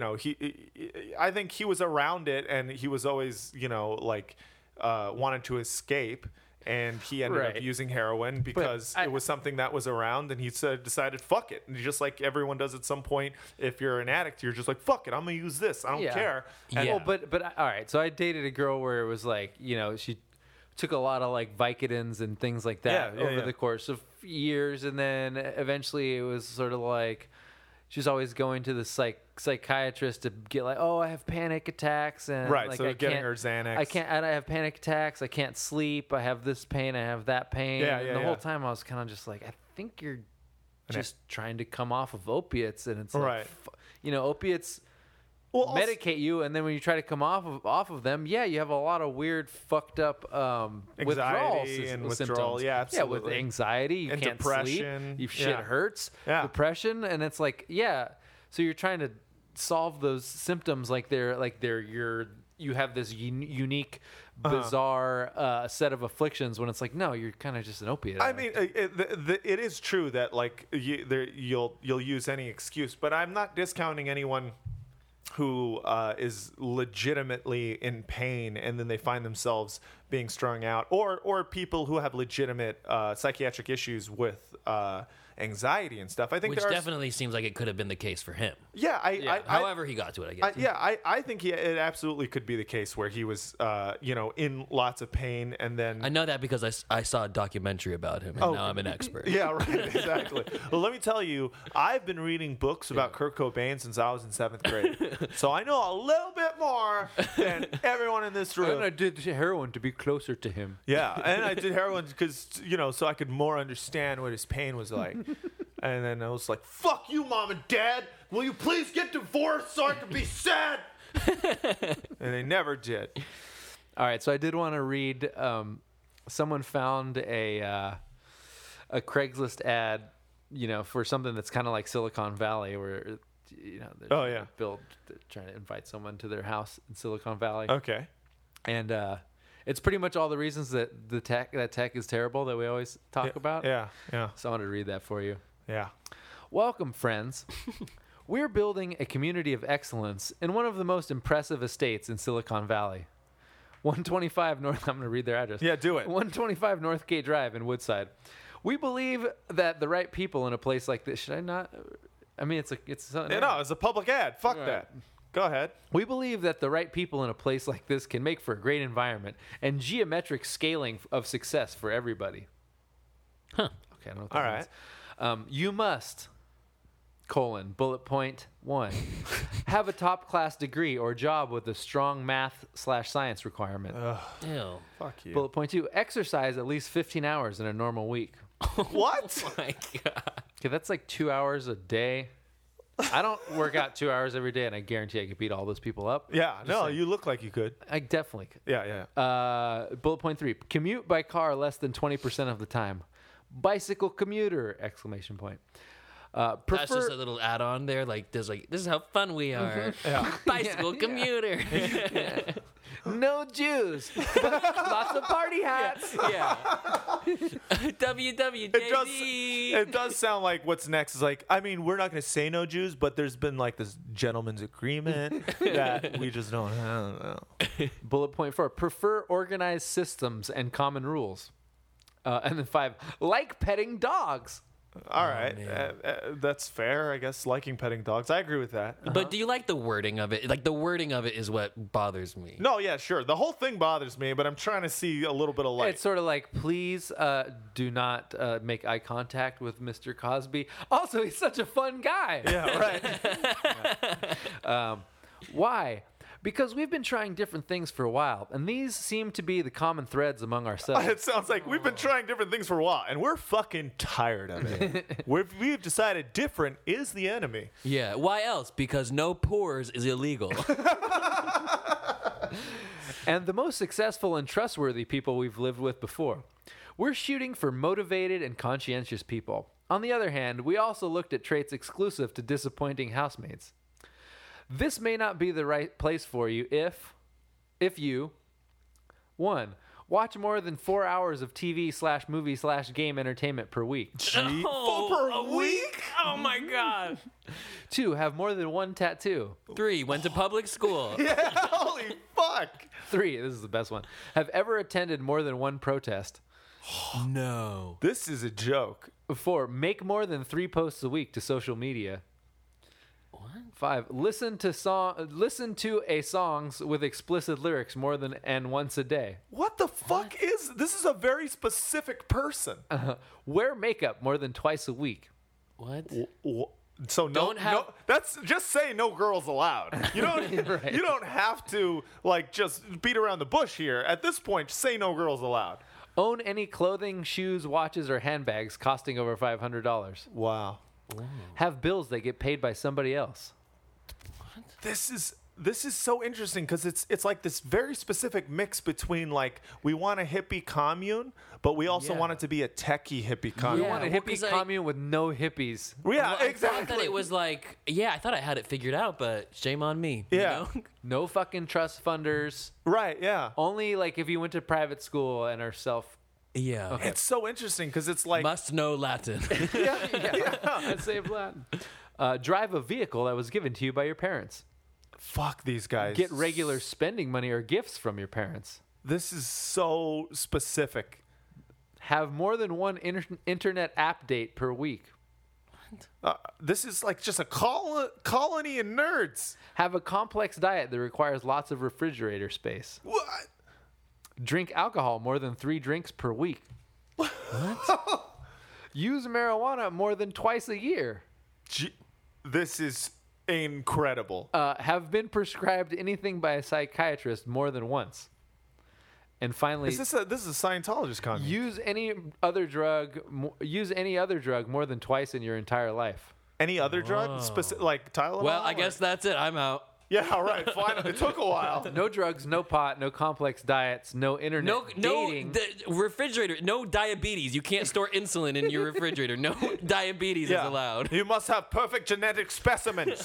I think he was around it, and he was always, wanted to escape. And he ended
Right.
up using heroin because it was something that was around, and he decided, fuck it. And just like everyone does at some point, if you're an addict, you're just like, fuck it, I'm going to use this. I don't care. And
Well, but all right. So I dated a girl where it was like, she took a lot of like Vicodins and things like that over the course of years, and then eventually it was sort of like she's always going to the psychiatrist to get like, oh, I have panic attacks, and
Right,
like
so
I
getting
can't-
her Xanax.
I have panic attacks. I can't sleep. I have this pain. I have that pain.
Yeah,
and
yeah,
the
yeah.
whole time I was kind of just like, I think you're just trying to come off of opiates, and it's
Right.
like, opiates
also-
medicate you, and then when you try to come off of them, you have a lot of weird, fucked up withdrawal
Anxiety and
symptoms.
withdrawal, yeah,
with
absolutely.
anxiety, you
And
can't
depression,
sleep, you shit
yeah.
hurts,
Yeah.
depression, and it's like, so you're trying to solve those symptoms like you have this unique, bizarre set of afflictions when it's like, no, you're kind of just an opiate.
I mean, it is true that like you'll use any excuse, but I'm not discounting anyone who is legitimately in pain and then they find themselves being strung out, or people who have legitimate psychiatric issues with anxiety and stuff. I think
Which
there are
definitely seems like it could have been the case for him.
Yeah,
However he got to it, I guess.
I think it absolutely could be the case where he was, in lots of pain, and then
I know that because I saw a documentary about him, and now I'm an expert.
Yeah, right, exactly. Well, let me tell you, I've been reading books about Kurt Cobain since I was in 7th grade, so I know a little bit more than everyone in this room.
and I did heroin to be closer to him.
Yeah, and I did heroin because, so I could more understand what his pain was like. And then I was like, fuck you, Mom and Dad. Will you please get divorced so I can be sad? And they never did.
All right, so I did want to read. Someone found a Craigslist ad, for something that's kind of like Silicon Valley, where they're trying to trying to invite someone to their house in Silicon Valley.
Okay.
And It's pretty much all the reasons that tech is terrible that we always talk about.
Yeah, yeah,
So I wanted to read that for you.
yeah.
Welcome, friends. We're building a community of excellence in one of the most impressive estates in Silicon Valley. 125 North, I'm going to read their address.
Yeah, do it.
125 Northgate Drive in Woodside. We believe that the right people in a place like this, should I not? I mean, it's
No, it's a public ad. Fuck
Right.
that. Go ahead.
We believe that the right people in a place like this can make for a great environment and geometric scaling of success for everybody.
Huh.
Okay, I don't know what that
All right.
means. You must, bullet point 1, have a top-class degree or job with a strong math/science requirement.
Ew.
Fuck you.
Bullet point 2, exercise at least 15 hours in a normal week.
What?
Oh my God.
Okay, that's like 2 hours a day. I don't work out 2 hours every day, and I guarantee I could beat all those people up.
Yeah, no, you look like you could.
I definitely could.
Yeah, yeah.
Bullet point 3, commute by car less than 20% of the time. Bicycle commuter! Exclamation point.
That's just a little add-on there. Like, this is how fun we are. Bicycle commuter.
No Jews, but lots of party hats.
Yeah. WWJD.
It does sound like what's next is like, I mean, we're not going to say no Jews, but there's been like this gentleman's agreement that we just don't have.
Bullet point 4, prefer organized systems and common rules. And then 5, like petting dogs.
All right. That's fair, I guess, liking petting dogs. I agree with that.
But do you like the wording of it? Like, the wording of it is what bothers me.
No, yeah, sure. The whole thing bothers me, but I'm trying to see a little bit of light.
It's sort of like, please do not make eye contact with Mr. Cosby. Also, he's such a fun guy.
Yeah, right.
Why? Because we've been trying different things for a while, and these seem to be the common threads among ourselves.
It sounds like we've been trying different things for a while, and we're fucking tired of it. We've decided different is the enemy.
Yeah. Why else? Because no pores is illegal.
And the most successful and trustworthy people we've lived with before. We're shooting for motivated and conscientious people. On the other hand, we also looked at traits exclusive to disappointing housemates. This may not be the right place for you if you, 1, watch more than 4 hours of TV/movie/game entertainment per week.
Per week? Oh my God.
2, have more than one tattoo.
3, went to public school.
Yeah, holy fuck.
3, this is the best one, have ever attended more than one protest.
No.
This is a joke.
4, make more than 3 posts a week to social media. 5, listen to songs with explicit lyrics more than and once a day.
What the fuck is this? Is a very specific person.
Wear makeup more than twice a week.
What?
So no, that's just say no girls allowed. You don't you don't have to like just beat around the bush here. At this point, just say no girls allowed.
Own any clothing, shoes, watches, or handbags costing over $500.
Wow.
Have bills that get paid by somebody else.
This is so interesting because it's like this very specific mix between like we want a hippie commune, but we also want it to be a techie hippie commune.
We want a hippie commune with no hippies.
Yeah,
I
exactly.
thought that it was like, I thought I had it figured out, but shame on me.
Yeah.
You know?
No fucking trust funders.
Right, yeah.
Only like if you went to private school and are self.
Yeah.
Okay.
It's so interesting because it's like
Must know Latin.
I'd say Latin. Drive a vehicle that was given to you by your parents.
fuck these guys.
Get regular spending money or gifts from your parents.
This is so specific.
Have more than one internet app date per week.
This is like just a colony of nerds.
Have a complex diet that requires lots of refrigerator space.
What?
Drink alcohol more than 3 drinks per week. What? Use marijuana more than twice a year.
This is incredible.
Have been prescribed anything by a psychiatrist more than once. And finally,
this is a Scientologist comment.
Use any other drug more than twice in your entire life.
Any other drug, like Tylenol?
Well, I guess that's it. I'm out.
Yeah, all right, fine. It took a while.
No drugs, no pot, no complex diets, no internet dating.
No refrigerator, no diabetes. You can't store insulin in your refrigerator. No diabetes is allowed.
You must have perfect genetic specimens.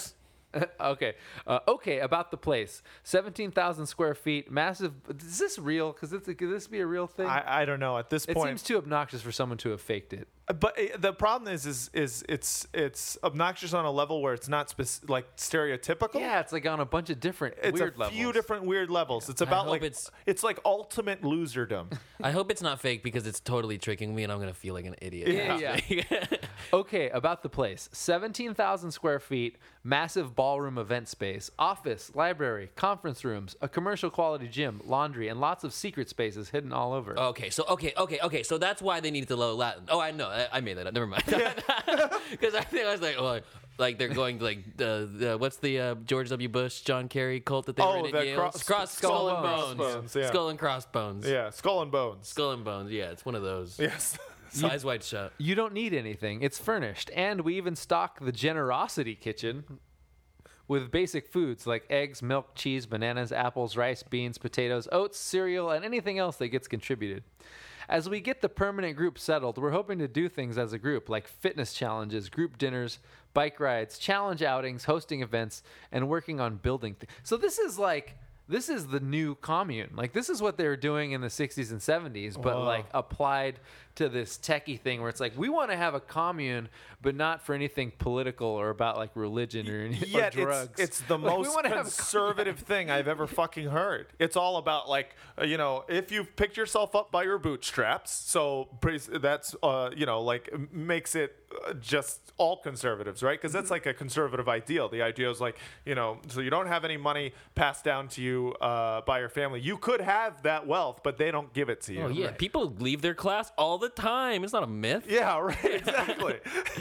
Okay. Okay, about the place. 17,000 square feet, massive. Is this real? Could this be a real thing?
I don't know at this
It
point.
seems too obnoxious for someone to have faked it.
But the problem is it's obnoxious on a level where it's not like stereotypical.
Yeah, it's like on a bunch of different
It's
weird
a
levels.
few different weird levels. It's about
hope
like
it's-
it's like ultimate loserdom.
I hope it's not fake because it's totally tricking me and I'm gonna feel like an idiot.
Yeah. Okay, about the place. 17,000 square feet, massive ballroom event space, office, library, conference rooms, a commercial quality gym, laundry, and lots of secret spaces hidden all over.
Okay, so that's why they needed the low Latin. Oh, I know, I made that up. Never mind. Because I think I was like, oh, like they're going to like the what's the George W. Bush, John Kerry cult that they were in at
the
Yale? Skull and Bones.
Crossbones, yeah.
Skull and Crossbones.
Yeah, Skull and Bones.
Skull and Bones. Yeah, it's one of those.
Yes.
Eyes wide shut.
You don't need anything. It's furnished. And we even stock the Generosity Kitchen with basic foods like eggs, milk, cheese, bananas, apples, rice, beans, potatoes, oats, cereal, and anything else that gets contributed. As we get the permanent group settled, we're hoping to do things as a group like fitness challenges, group dinners, bike rides, challenge outings, hosting events, and working on building things. So this is the new commune. Like, this is what they were doing in the 60s and 70s, but like applied to this techie thing where it's like, we want to have a commune, but not for anything political or about like religion or,
Yet
or drugs.
it's the
Like, we
most
wanna have a
conservative thing I've ever fucking heard. It's all about like, if you've picked yourself up by your bootstraps, so that's, like makes it just all conservatives, right? Because that's like a conservative ideal. The idea is like, so you don't have any money passed down to you by your family. You could have that wealth, but they don't give it to you.
Oh yeah, people leave their class all the time. It's not a myth.
Yeah, right. Exactly.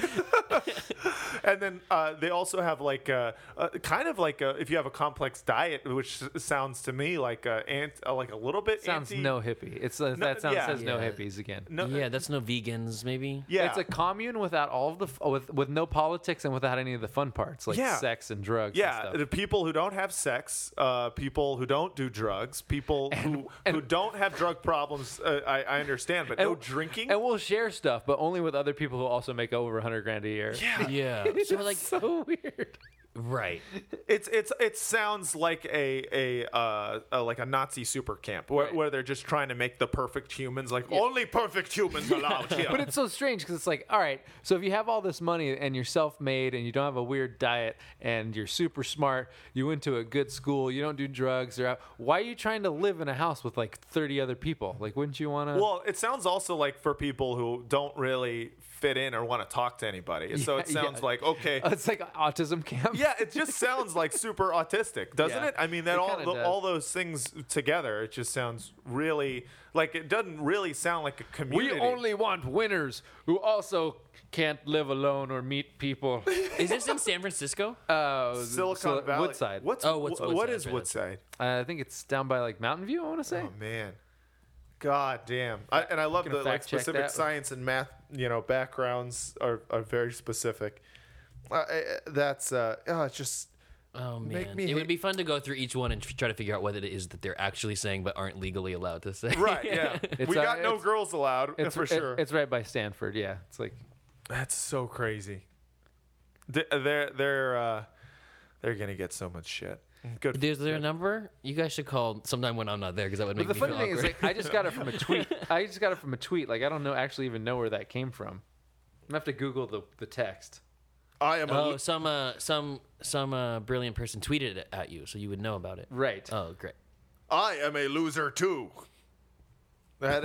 And then they also have like kind of like if you have a complex diet, which sounds to me like a little bit
sounds
anti-
no hippie. It's says no hippies again.
No,
Yeah, that's no vegans, maybe.
yeah,
It's a commune without all of the with no politics and without any of the fun parts like
Yeah.
sex and drugs.
yeah.
and
The
stuff.
people who don't have sex, people who don't do drugs, people who don't have drug problems. I understand, but no drinking.
And we'll share stuff, but only with other people who also make over $100,000 a year.
Yeah. So like,
So weird.
right.
It sounds like a Nazi super camp where they're just trying to make the perfect humans, like only perfect humans allowed here.
But it's so strange because it's like, all right, so if you have all this money and you're self-made and you don't have a weird diet and you're super smart, you went to a good school, you don't do drugs, why are you trying to live in a house with like 30 other people? Like, wouldn't you want to?
Well, it sounds also like for people who don't really fit in or want to talk to anybody. So it sounds like, okay.
It's like an autism camp.
Yeah, it just sounds like super autistic, doesn't
Yeah,
it? I mean, that
it
all
kinda does.
all those things together, it just sounds really like it doesn't really sound like a community.
We only want winners who also can't live alone or meet people.
Is this in San Francisco?
Silicon Valley.
Woodside.
What's
What
Woodside?
is
Right,
Woodside?
I think it's down by like Mountain View, I want to say.
Oh man, God damn! I love
Gonna
the like
fact check
specific
that.
science and math. Backgrounds are very specific. That's it's just.
Oh
Make
man,
me
it
hate-
would be fun to go through each one and try to figure out what it is that they're actually saying but aren't legally allowed to say.
Right, yeah.
It's,
We got no
it's-
girls allowed, for sure.
It's right by Stanford. Yeah, it's like
That's so crazy. They're gonna get so much shit. Good.
Is there a number? You guys should call sometime when I'm not there because that would make
But the
me
funny
feel
thing is,
awkward.
like, I just got it from a tweet. Like, I don't know, actually even know where that came from. I'm gonna have to Google the text.
I am.
Oh, some brilliant person tweeted it at you, so you would know about it.
Right.
Oh, great.
I am a loser too. That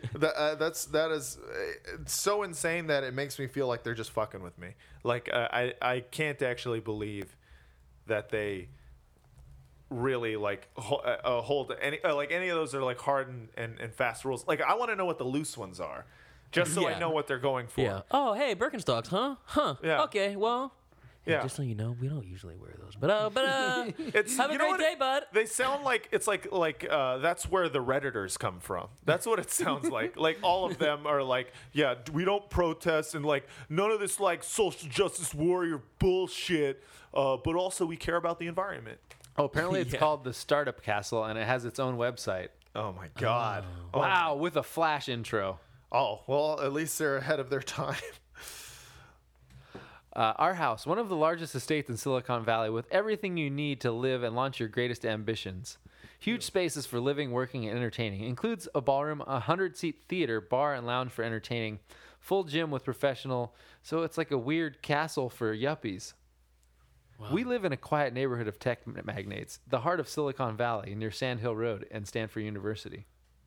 is it's so insane that it makes me feel like they're just fucking with me. Like I can't actually believe that they really like hold any any of those are like hard and fast rules. Like I want to know what the loose ones are, just so I
Yeah.
know what they're going for.
Yeah. Oh, hey, Birkenstocks, huh? Huh.
Yeah.
Okay. Well. hey,
Yeah.
Just so you know, we don't usually wear those, but
It's,
have a
you know
great
what
day, bud.
They sound like it's like that's where the Redditors come from. That's what it sounds like. Like all of them are like, yeah, we don't protest and like none of this like social justice warrior bullshit. But also we care about the environment.
Oh, apparently it's
Yeah.
called the Startup Castle, and it has its own website.
Oh my god.
Wow, with a Flash intro.
Oh well, at least they're ahead of their time.
Our house, one of the largest estates in Silicon Valley, with everything you need to live and launch your greatest ambitions. Huge spaces for living, working, and entertaining. Includes a ballroom, a 100-seat theater, bar, and lounge for entertaining. Full gym with professional. So it's like a weird castle for yuppies. Wow. We live in a quiet neighborhood of tech magnates, the heart of Silicon Valley, near Sand Hill Road and Stanford University.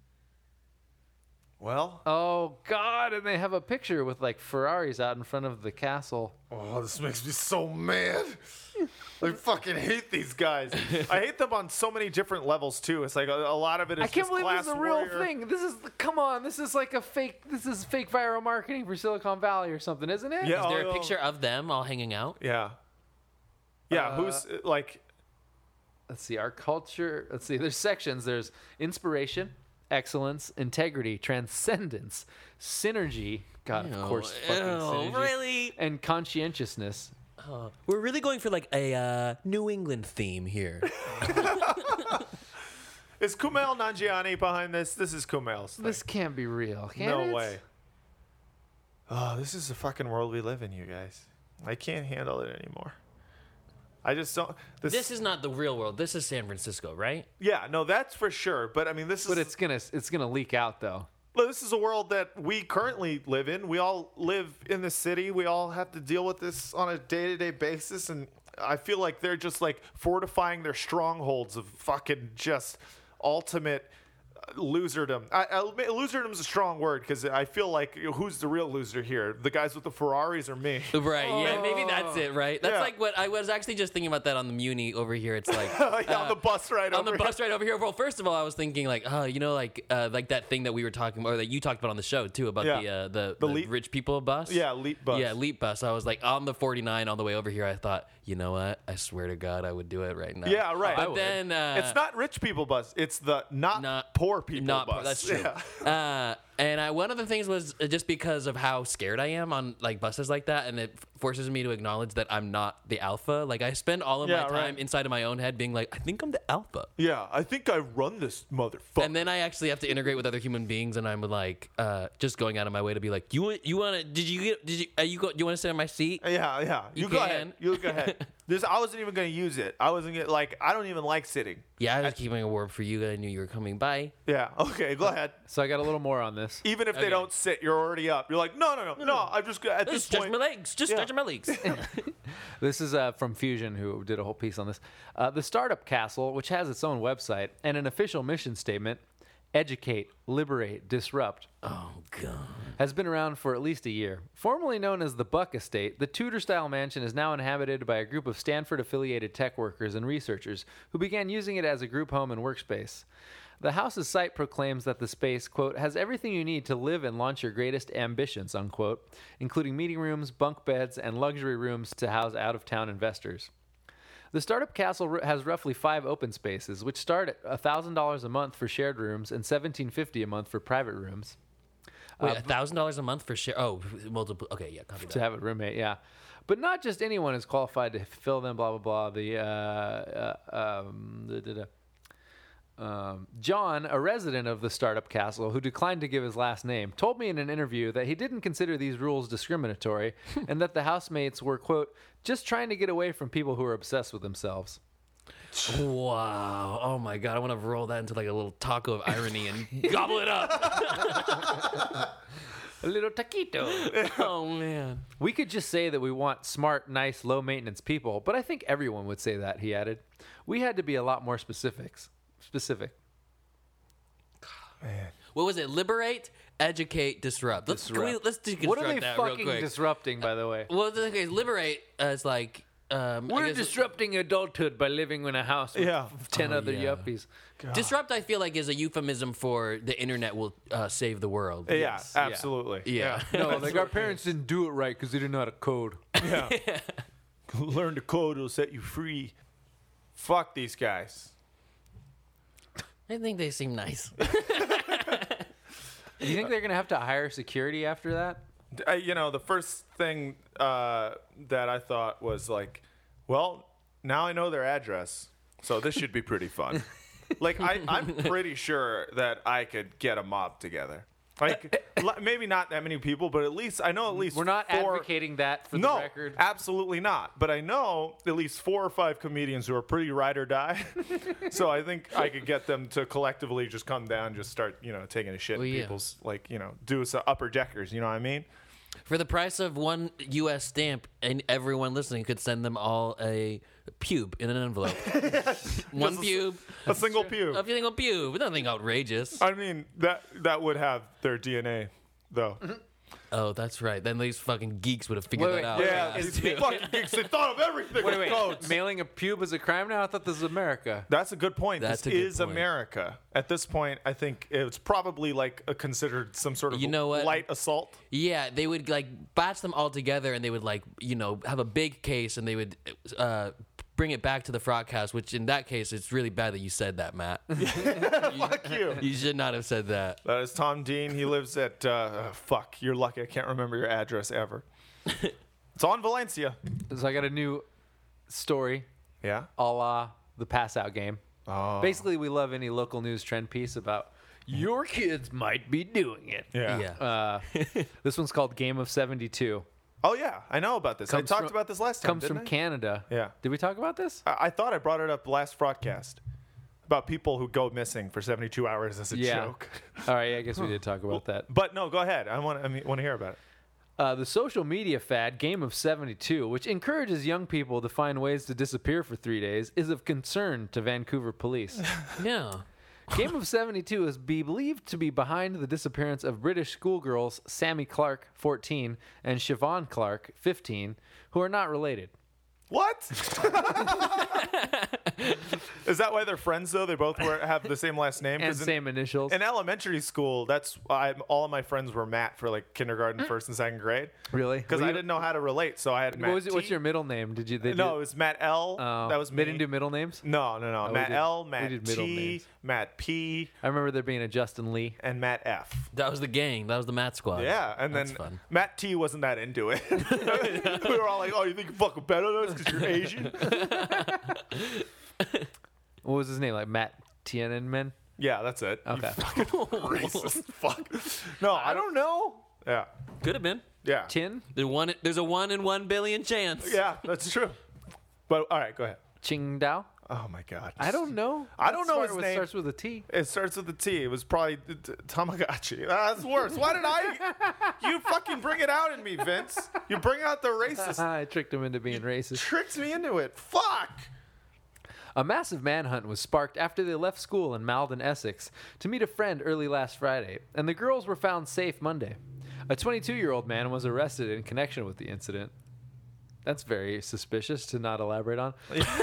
Well,
oh God! And they have a picture with like Ferraris out in front of the castle.
Oh, this makes me so mad. I fucking hate these guys. I hate them on so many different levels too. It's like a lot of it is
I can't
just
believe
class
this is a real
warrior.
thing. This is come on. This is like a fake. This is fake viral marketing for Silicon Valley or something, isn't it?
Yeah.
Is there a picture of them all hanging out?
Yeah. Yeah. Who's like?
Let's see. Our culture. Let's see. There's sections. There's inspiration, excellence, integrity, transcendence, synergy. God, of course, fucking synergy.
Really?
And conscientiousness.
We're really going for like a New England theme here.
Is Kumail Nanjiani behind this? This is Kumail's thing.
This can't be real. Can
No
it?
way. Oh, this is the fucking world we live in, you guys. I can't handle it anymore. I just don't.
This is not the real world. This is San Francisco, right?
Yeah, no, that's for sure. But I mean, this
But
is.
it's gonna leak out though.
Look, this is a world that we currently live in. We all live in the city. We all have to deal with this on a day-to-day basis, and I feel like they're just like fortifying their strongholds of fucking just ultimate loserdom. Loserdom's a strong word because I feel like who's the real loser here? The guys with the Ferraris or me?
Right. Yeah. Maybe that's it. Right. That's
Yeah.
like what I was actually just thinking about that on the Muni over here. It's like
Yeah, on the bus ride
on
over
the bus ride over here. Well, first of all, I was thinking like, oh, you know, like that thing that we were talking about, or that you talked about on the show too, about the
Leap-
rich people bus.
Yeah, Leap bus.
Yeah, Leap bus. I was like on the 49 on the way over here. I thought, you know what? I swear to God, I would do it right now.
Yeah, right.
But then
it's not rich people bus. It's the not poor people bus.
That's true.
Yeah.
And one of the things was just because of how scared I am on like buses like that, and it forces me to acknowledge that I'm not the alpha. Like I spend all of my time
right.
inside of my own head being like, I think I'm the alpha.
Yeah, I think I run this motherfucker.
And then I actually have to integrate with other human beings, and I'm like, just going out of my way to be like, you want to? You want to sit in my seat?
Yeah. You go ahead. You go ahead. I wasn't even going to use it. I wasn't gonna, like. I don't even like sitting.
Yeah, I was keeping a warm for you. I knew you were coming by.
Yeah. Okay. Go ahead.
So I got a little more on this.
Even if they don't sit, you're already up. You're like, no. I'm just at this
Stretch
point.
my legs. Just stretching my legs.
This is from Fusion, who did a whole piece on this. The Startup Castle, which has its own website and an official mission statement, educate, liberate, disrupt,
Oh God.
has been around for at least a year. Formerly known as the Buck Estate, the Tudor-style mansion is now inhabited by a group of Stanford-affiliated tech workers and researchers who began using it as a group home and workspace. The house's site proclaims that the space, quote, has everything you need to live and launch your greatest ambitions, unquote, including meeting rooms, bunk beds, and luxury rooms to house out-of-town investors. The Startup Castle has roughly 5 open spaces, which start at $1,000 a month for shared rooms and $1,750 a month for private rooms.
Wait, $1,000 a month for share? Oh, multiple. Okay, yeah, copy
To
that.
have a roommate, yeah. But not just anyone is qualified to fill them, blah, blah, blah. John, a resident of the Startup Castle, who declined to give his last name, told me in an interview that he didn't consider these rules discriminatory and that the housemates were, quote, just trying to get away from people who are obsessed with themselves.
Wow. Oh my God. I want to roll that into like a little taco of irony and gobble it up.
A little taquito.
Oh man.
We could just say that we want smart, nice, low-maintenance people, but I think everyone would say that, he added. We had to be a lot more specific.
What was it? Liberate, educate, disrupt. Let's deconstruct
What are they
that real
fucking
quick.
disrupting, by the way?
Well, okay, liberate is like.
We're disrupting adulthood by living in a house with 10 other yuppies.
Disrupt, I feel like, is a euphemism for the internet will save the world.
Yeah,
Yes,
absolutely.
Yeah.
No, like our parents didn't do it right because they didn't know how to code.
Yeah. Learn to code, it'll set you free. Fuck these guys.
I think they seem nice.
Do you think they're going to have to hire security after that?
The first thing that I thought was like, well, now I know their address, so this should be pretty fun. Like, I'm pretty sure that I could get a mob together. Like, maybe not that many people, but at least I know at least
We're not
four,
advocating that for
no,
the record.
absolutely not. But I know at least 4 or 5 comedians who are pretty ride or die. So I think I could get them to collectively just come down, and just start, taking a shit
Well,
in
yeah.
people's, do some upper deckers. You know what I mean?
For the price of one U.S. stamp, and everyone listening could send them all a pube in an envelope. One pube.
A single pube.
A single pube. Nothing outrageous.
I mean, that would have their DNA, though.
Oh, that's right. Then these fucking geeks would have figured
Wait,
that out.
Yeah,
fast.
these fucking geeks, they thought of everything with codes.
Mailing a pube is a crime now? I thought this was America.
That's a good point.
That's
This
a good
is
point.
America. At this point, I think it's probably considered some sort of
You know what?
light assault.
Yeah, they would batch them all together, and they would have a big case, and they would bring it back to the Frogcast. Which in that case, it's really bad that you said that, Matt.
Fuck you.
You should not have said that.
That is Tom Dean. He lives at fuck. You're lucky. I can't remember your address ever. It's on Valencia.
So I got a new story,
Yeah.
a la the Pass Out game.
Oh.
Basically, we love any local news trend piece about your kids might be doing it.
Yeah.
This one's called Game of 72.
Oh yeah, I know about this. I
Comes
talked
from-
about this last time.
Comes
didn't
from
I?
Canada.
Yeah.
Did we talk about this?
I thought I brought it up last broadcast about people who go missing for 72 hours as a joke.
All right, I guess we did talk about that.
But no, go ahead. I want to hear about it.
The social media fad, Game of 72, which encourages young people to find ways to disappear for 3 days, is of concern to Vancouver police.
Yeah.
Game of 72 is believed to be behind the disappearance of British schoolgirls Sammy Clark, 14, and Siobhan Clark, 15, who are not related.
What? Is that why they're friends though? They both have the same last name.
And
'Cause
same initials.
in elementary school, all of my friends were Matt for kindergarten, first and second grade.
Really?
Because I didn't know how to relate, so I had Matt.
What's
T.
your middle name? Did you?
No, it was Matt L. That was me.
They didn't do middle names?
No.
we
Matt
did-
L,
we
Matt
did middle
T,
names.
Matt P,
I remember there being a Justin Lee.
and Matt F.
That was the gang. That was the Matt squad.
Yeah, and
That's
then
fun.
Matt T wasn't that into it. We were all like, "Oh, you think you're fucking better than us because you're Asian?"
What was his name? Like Matt Tiananmen?
Yeah, that's it. You
Okay.
fucking racist fuck. No, I don't know. Yeah,
Could have been.
yeah,
Tin?
There's a 1 in 1 billion chance.
yeah. That's true. But all right, go ahead.
Qing Dao?
Oh my God.
I don't know.
I don't know
It
his name.
starts with a T.
It starts with a T. It was probably Tamagotchi. That's worse. Why did you fucking bring it out in me, Vince? You bring out the racist.
I tricked him into being racist.
Tricked me into it. Fuck.
A massive manhunt was sparked after they left school in Malden, Essex, to meet a friend early last Friday, and the girls were found safe Monday. A 22-year-old man was arrested in connection with the incident. That's very suspicious to not elaborate on.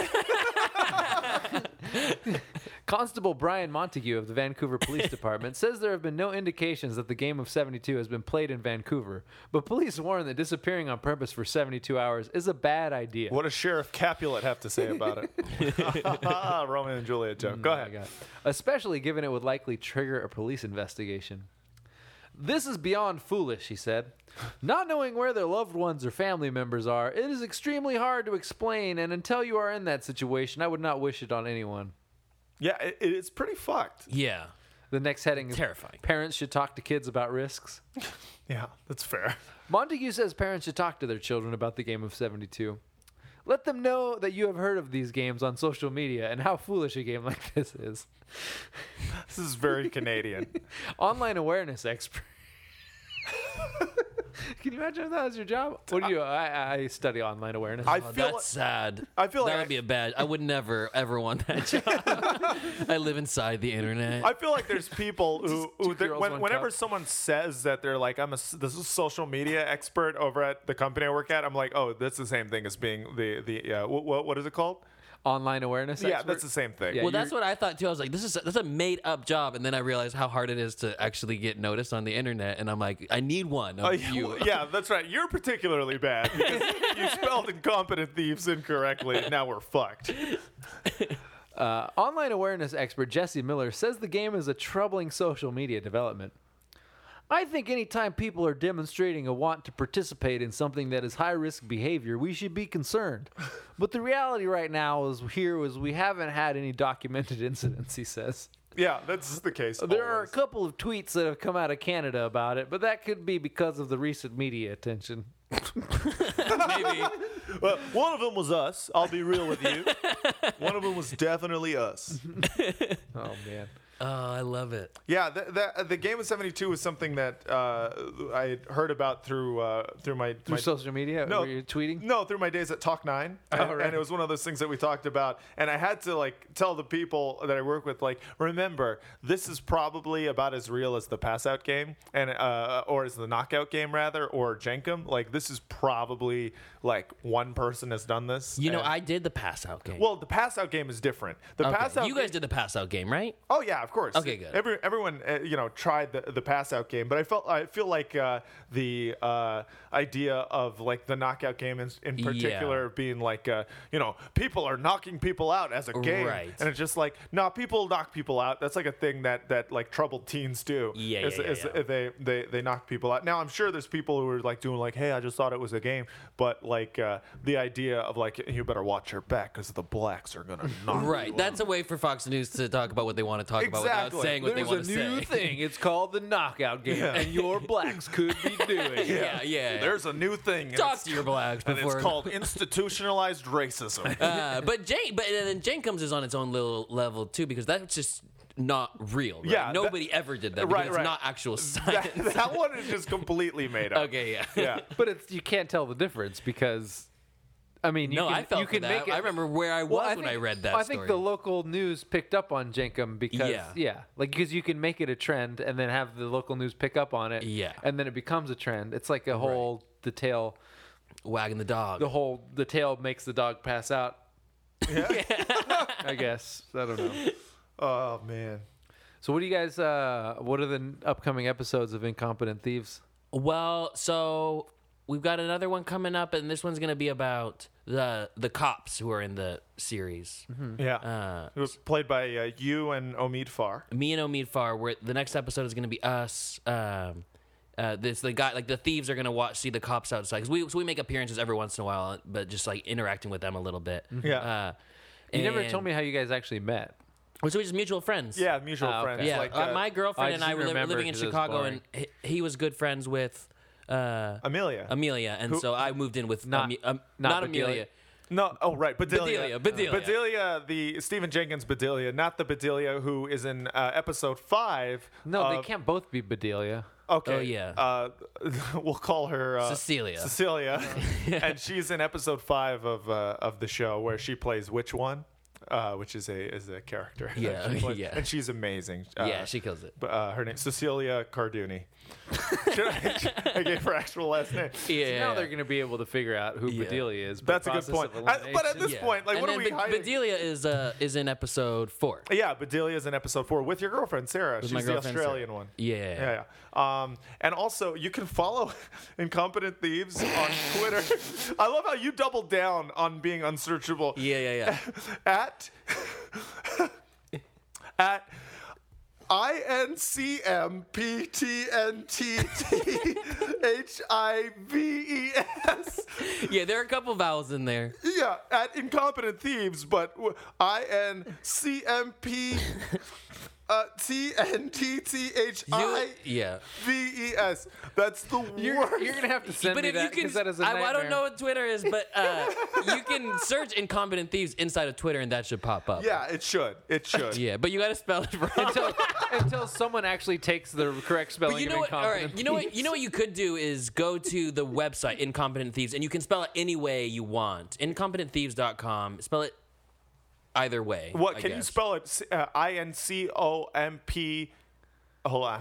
Constable Brian Montague of the Vancouver Police Department says there have been no indications that the Game of 72 has been played in Vancouver, but police warn that disappearing on purpose for 72 hours is a bad idea.
What does Sheriff Capulet have to say about it? Romeo and Juliet joke. Go ahead.
Especially given it would likely trigger a police investigation. This is beyond foolish, he said. Not knowing where their loved ones or family members are, it is extremely hard to explain, and until you are in that situation, I would not wish it on anyone.
Yeah, it's pretty fucked.
Yeah.
The next heading is
Terrifying.
Parents should talk to kids about risks.
Yeah, that's fair.
Montague says parents should talk to their children about the Game of 72. Let them know that you have heard of these games on social media and how foolish a game like this is.
This is very Canadian.
Online awareness expert. Can you imagine if that was your job? What do you? I study online awareness.
I
Oh,
feel
that's sad.
I feel like
that would be a bad. I would never ever want that job. I live inside the internet.
I feel like there's people who
girls, one
whenever
cup.
someone says that they're like, this is a social media expert over at the company I work at, I'm like, oh, that's the same thing as being what is it called?
Online awareness
Yeah,
expert?
that's the same thing.
Yeah,
well, that's what I thought too. I was like, that's a made up job, and then I realized how hard it is to actually get noticed on the internet. And I'm like, I need one of you.
Yeah, that's right. You're particularly bad because you spelled incompetent thieves incorrectly. Now we're fucked.
Online awareness expert Jesse Miller says the game is a troubling social media development. I think anytime people are demonstrating a want to participate in something that is high-risk behavior, we should be concerned. But the reality right now is we haven't had any documented incidents, he says.
Yeah, that's the case.
There are a
always.
couple of tweets that have come out of Canada about it, but that could be because of the recent media attention.
Maybe.
Well, one of them was us. I'll be real with you. One of them was definitely us.
Oh, man.
Oh, I love it.
Yeah, the Game of 72 was something that I had heard about through my
social media?
No,
Were you tweeting?
No, through my days at Talk 9, and it was one of those things that we talked about. And I had to like tell the people that I work with, like, remember, this is probably about as real as the Pass Out game, and or as the Knockout game rather, or Jenkem. Like, this is probably like one person has done this.
You know,
and-
I did the Pass Out game.
Well, the Pass Out game is different. The
Okay.
Pass Out.
You guys did the Pass Out game, right?
Oh yeah, of course.
Okay, good.
Everyone, tried the Pass Out game, but I feel like the idea of like the Knockout game in particular being like, people are knocking people out as a game,
Right.
and it's just like, no, people knock people out. That's like a thing that like troubled teens do.
Yeah.
They knock people out. Now I'm sure there's people who are like doing like, hey, I just thought it was a game, but like the idea of like, you better watch your back because the blacks are gonna knock you
Right.
out.
That's a way for Fox News to talk about what they want to talk about without
Exactly.
saying what they want to
There's a new
say.
thing. It's called the Knockout game, and your blacks could be doing it.
Yeah.
There's a new thing. and
Talk
it's-
to your blacks
and
before.
it's called institutionalized racism.
But then Jenkum's is on its own little level too, because that's just not real. Right?
Yeah,
Nobody ever did that. Because it's not actual science.
that one is just completely made up.
Okay, yeah.
Yeah.
But you can't tell the difference because, I mean,
No, I felt
you can
for
make
that.
it.
I remember where I was when I read that
I think
story.
the local news picked up on Jenkum because,
Yeah.
because you can make it a trend and then have the local news pick up on it.
Yeah.
And then it becomes a trend. It's like a whole the tail.
Wagging the dog.
The tail makes the dog pass out.
Yeah.
I guess. I don't know.
Oh man.
So what do you guys? What are the upcoming episodes of Incompetent Thieves?
Well, so we've got another one coming up, and this one's going to be about the cops who are in the series.
Yeah. It was played by you and Omid Farr.
Me and Omid Farr. Where the next episode is going to be us. This the guy like the thieves are gonna see the cops outside because we make appearances every once in a while, but just like interacting with them a little bit.
Yeah.
You never told me how you guys actually met.
So we're just mutual friends.
Yeah, mutual friends.
Yeah,
Like,
my girlfriend
I
and
just
I were
remember
living in
'cause it was
Chicago,
boring.
and he was good friends with
Amelia.
and so I moved in with
Not
not
Bedelia.
Amelia.
No, oh right, Bedelia.
Bedelia.
The Stephen Jenkins Bedelia, not the Bedelia who is in episode 5.
No, they can't both be Bedelia.
Okay.
Oh, yeah.
We'll call her
Cecilia.
Cecilia, and she's in episode 5 of the show where she plays which one, which is a character. that
Yeah,
she plays.
yeah.
And she's amazing.
Yeah, she kills it.
Her name Cecilia Carduni. I gave her actual last name.
Yeah.
Now they're going to be able to figure out who
Yeah.
Bedelia is. by
That's a good
process
point.
of
But at
elimination.
this point, like,
and
what are
then
we hiding?
Bedelia is in episode 4.
Yeah, Bedelia is in episode 4 with your girlfriend Sarah.
With
She's
my
the
girlfriend,
Australian
Sarah.
one.
Yeah.
And also, you can follow Incompetent Thieves on Twitter. I love how you doubled down on being unsearchable.
Yeah.
At INCMPTNTTHIVES.
Yeah, there are a couple vowels in there.
Yeah, at Incompetent Thieves, but INCMP. TNTTHIVES.
Yeah.
That's the worst.
You're going to have to send
But
me
if
that
you can,
because that is a
I
nightmare.
don't know what Twitter is, but you can search Incompetent Thieves inside of Twitter, and that should pop up.
Yeah, it should. It should.
Yeah, but you got to spell it right.
Until someone actually takes the correct spelling
But you
of
know what? All
Incompetent
right. You know what you could do is go to the website Incompetent Thieves, and you can spell it any way you want. Incompetenttthieves.com. Spell it either way.
What
I
can you
guess.
spell it? INCOMP. Hold on.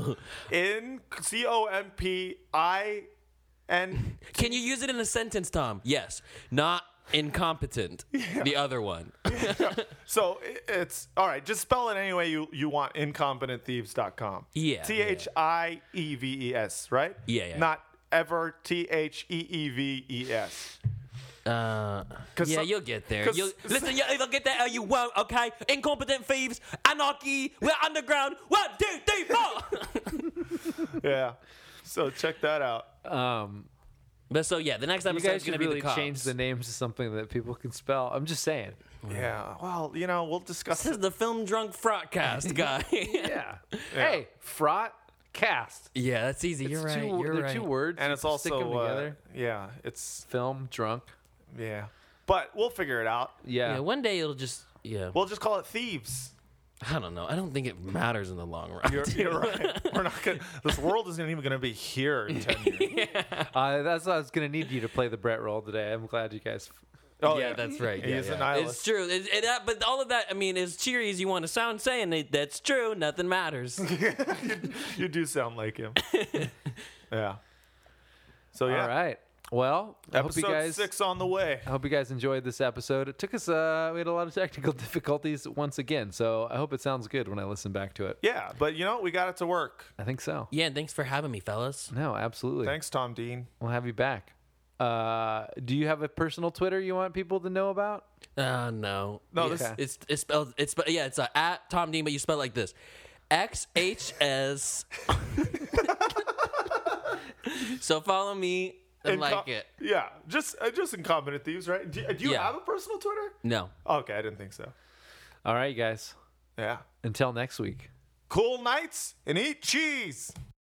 INCOMPIN.
Can you use it in a sentence, Tom? Yes. Not incompetent. The other one.
So it's all right. Just spell it any way you want. Incompetentthieves.com.
Yeah,
THIEVES, right?
Yeah.
Not ever THEEVES.
Yeah, you'll get there.
'cause-
Listen, you either get there or you won't, okay? Incompetent thieves, anarchy, we're underground. 1, 2, 3, 4.
Yeah. So check that out.
But so, yeah, the next
You
episode
guys
is going
should
to be
really
the cops.
change the names to something that people can spell. I'm just saying.
Yeah. Well, we'll discuss
This is the Film Drunk Frotcast guy.
Yeah. Hey, fraught cast.
Yeah, that's easy.
It's
You're right.
two,
You're
they're
right.
two words.
And it's
You stick
also
them together.
yeah, it's
Film drunk.
yeah. But we'll figure it out.
Yeah.
Yeah, one day it'll just,
We'll just call it thieves.
I don't know. I don't think it matters in the long run.
You're right. We're not gonna. This world isn't even gonna be here in 10 years.
That's why I was gonna need you to play the Brett role today. I'm glad you guys.
Oh
yeah, that's right.
He
Yeah,
is a
yeah.
nihilist.
It's true. But all of that, I mean, as cheery as you want to sound saying it, that's true. Nothing matters.
You do sound like him. Yeah. So yeah.
All right. Well, I hope you
Episode
guys.
6 on the way.
I hope you guys enjoyed this episode. It took us. We had a lot of technical difficulties once again, so I hope it sounds good when I listen back to it.
Yeah, but we got it to work.
I think so.
Yeah, and thanks for having me, fellas.
No, absolutely.
Thanks, Tom Dean.
We'll have you back. Do you have a personal Twitter you want people to know about?
No.
No,
it's,
this-
it's spelled. It's at Tom Dean, but you spell it like this: XHS. So follow me and like it.
Yeah, just Incompetent Thieves, right? Do you
Yeah.
have a personal Twitter?
No.
Okay, I didn't think so.
All right, you guys.
Yeah.
Until next week.
Cool nights and eat cheese.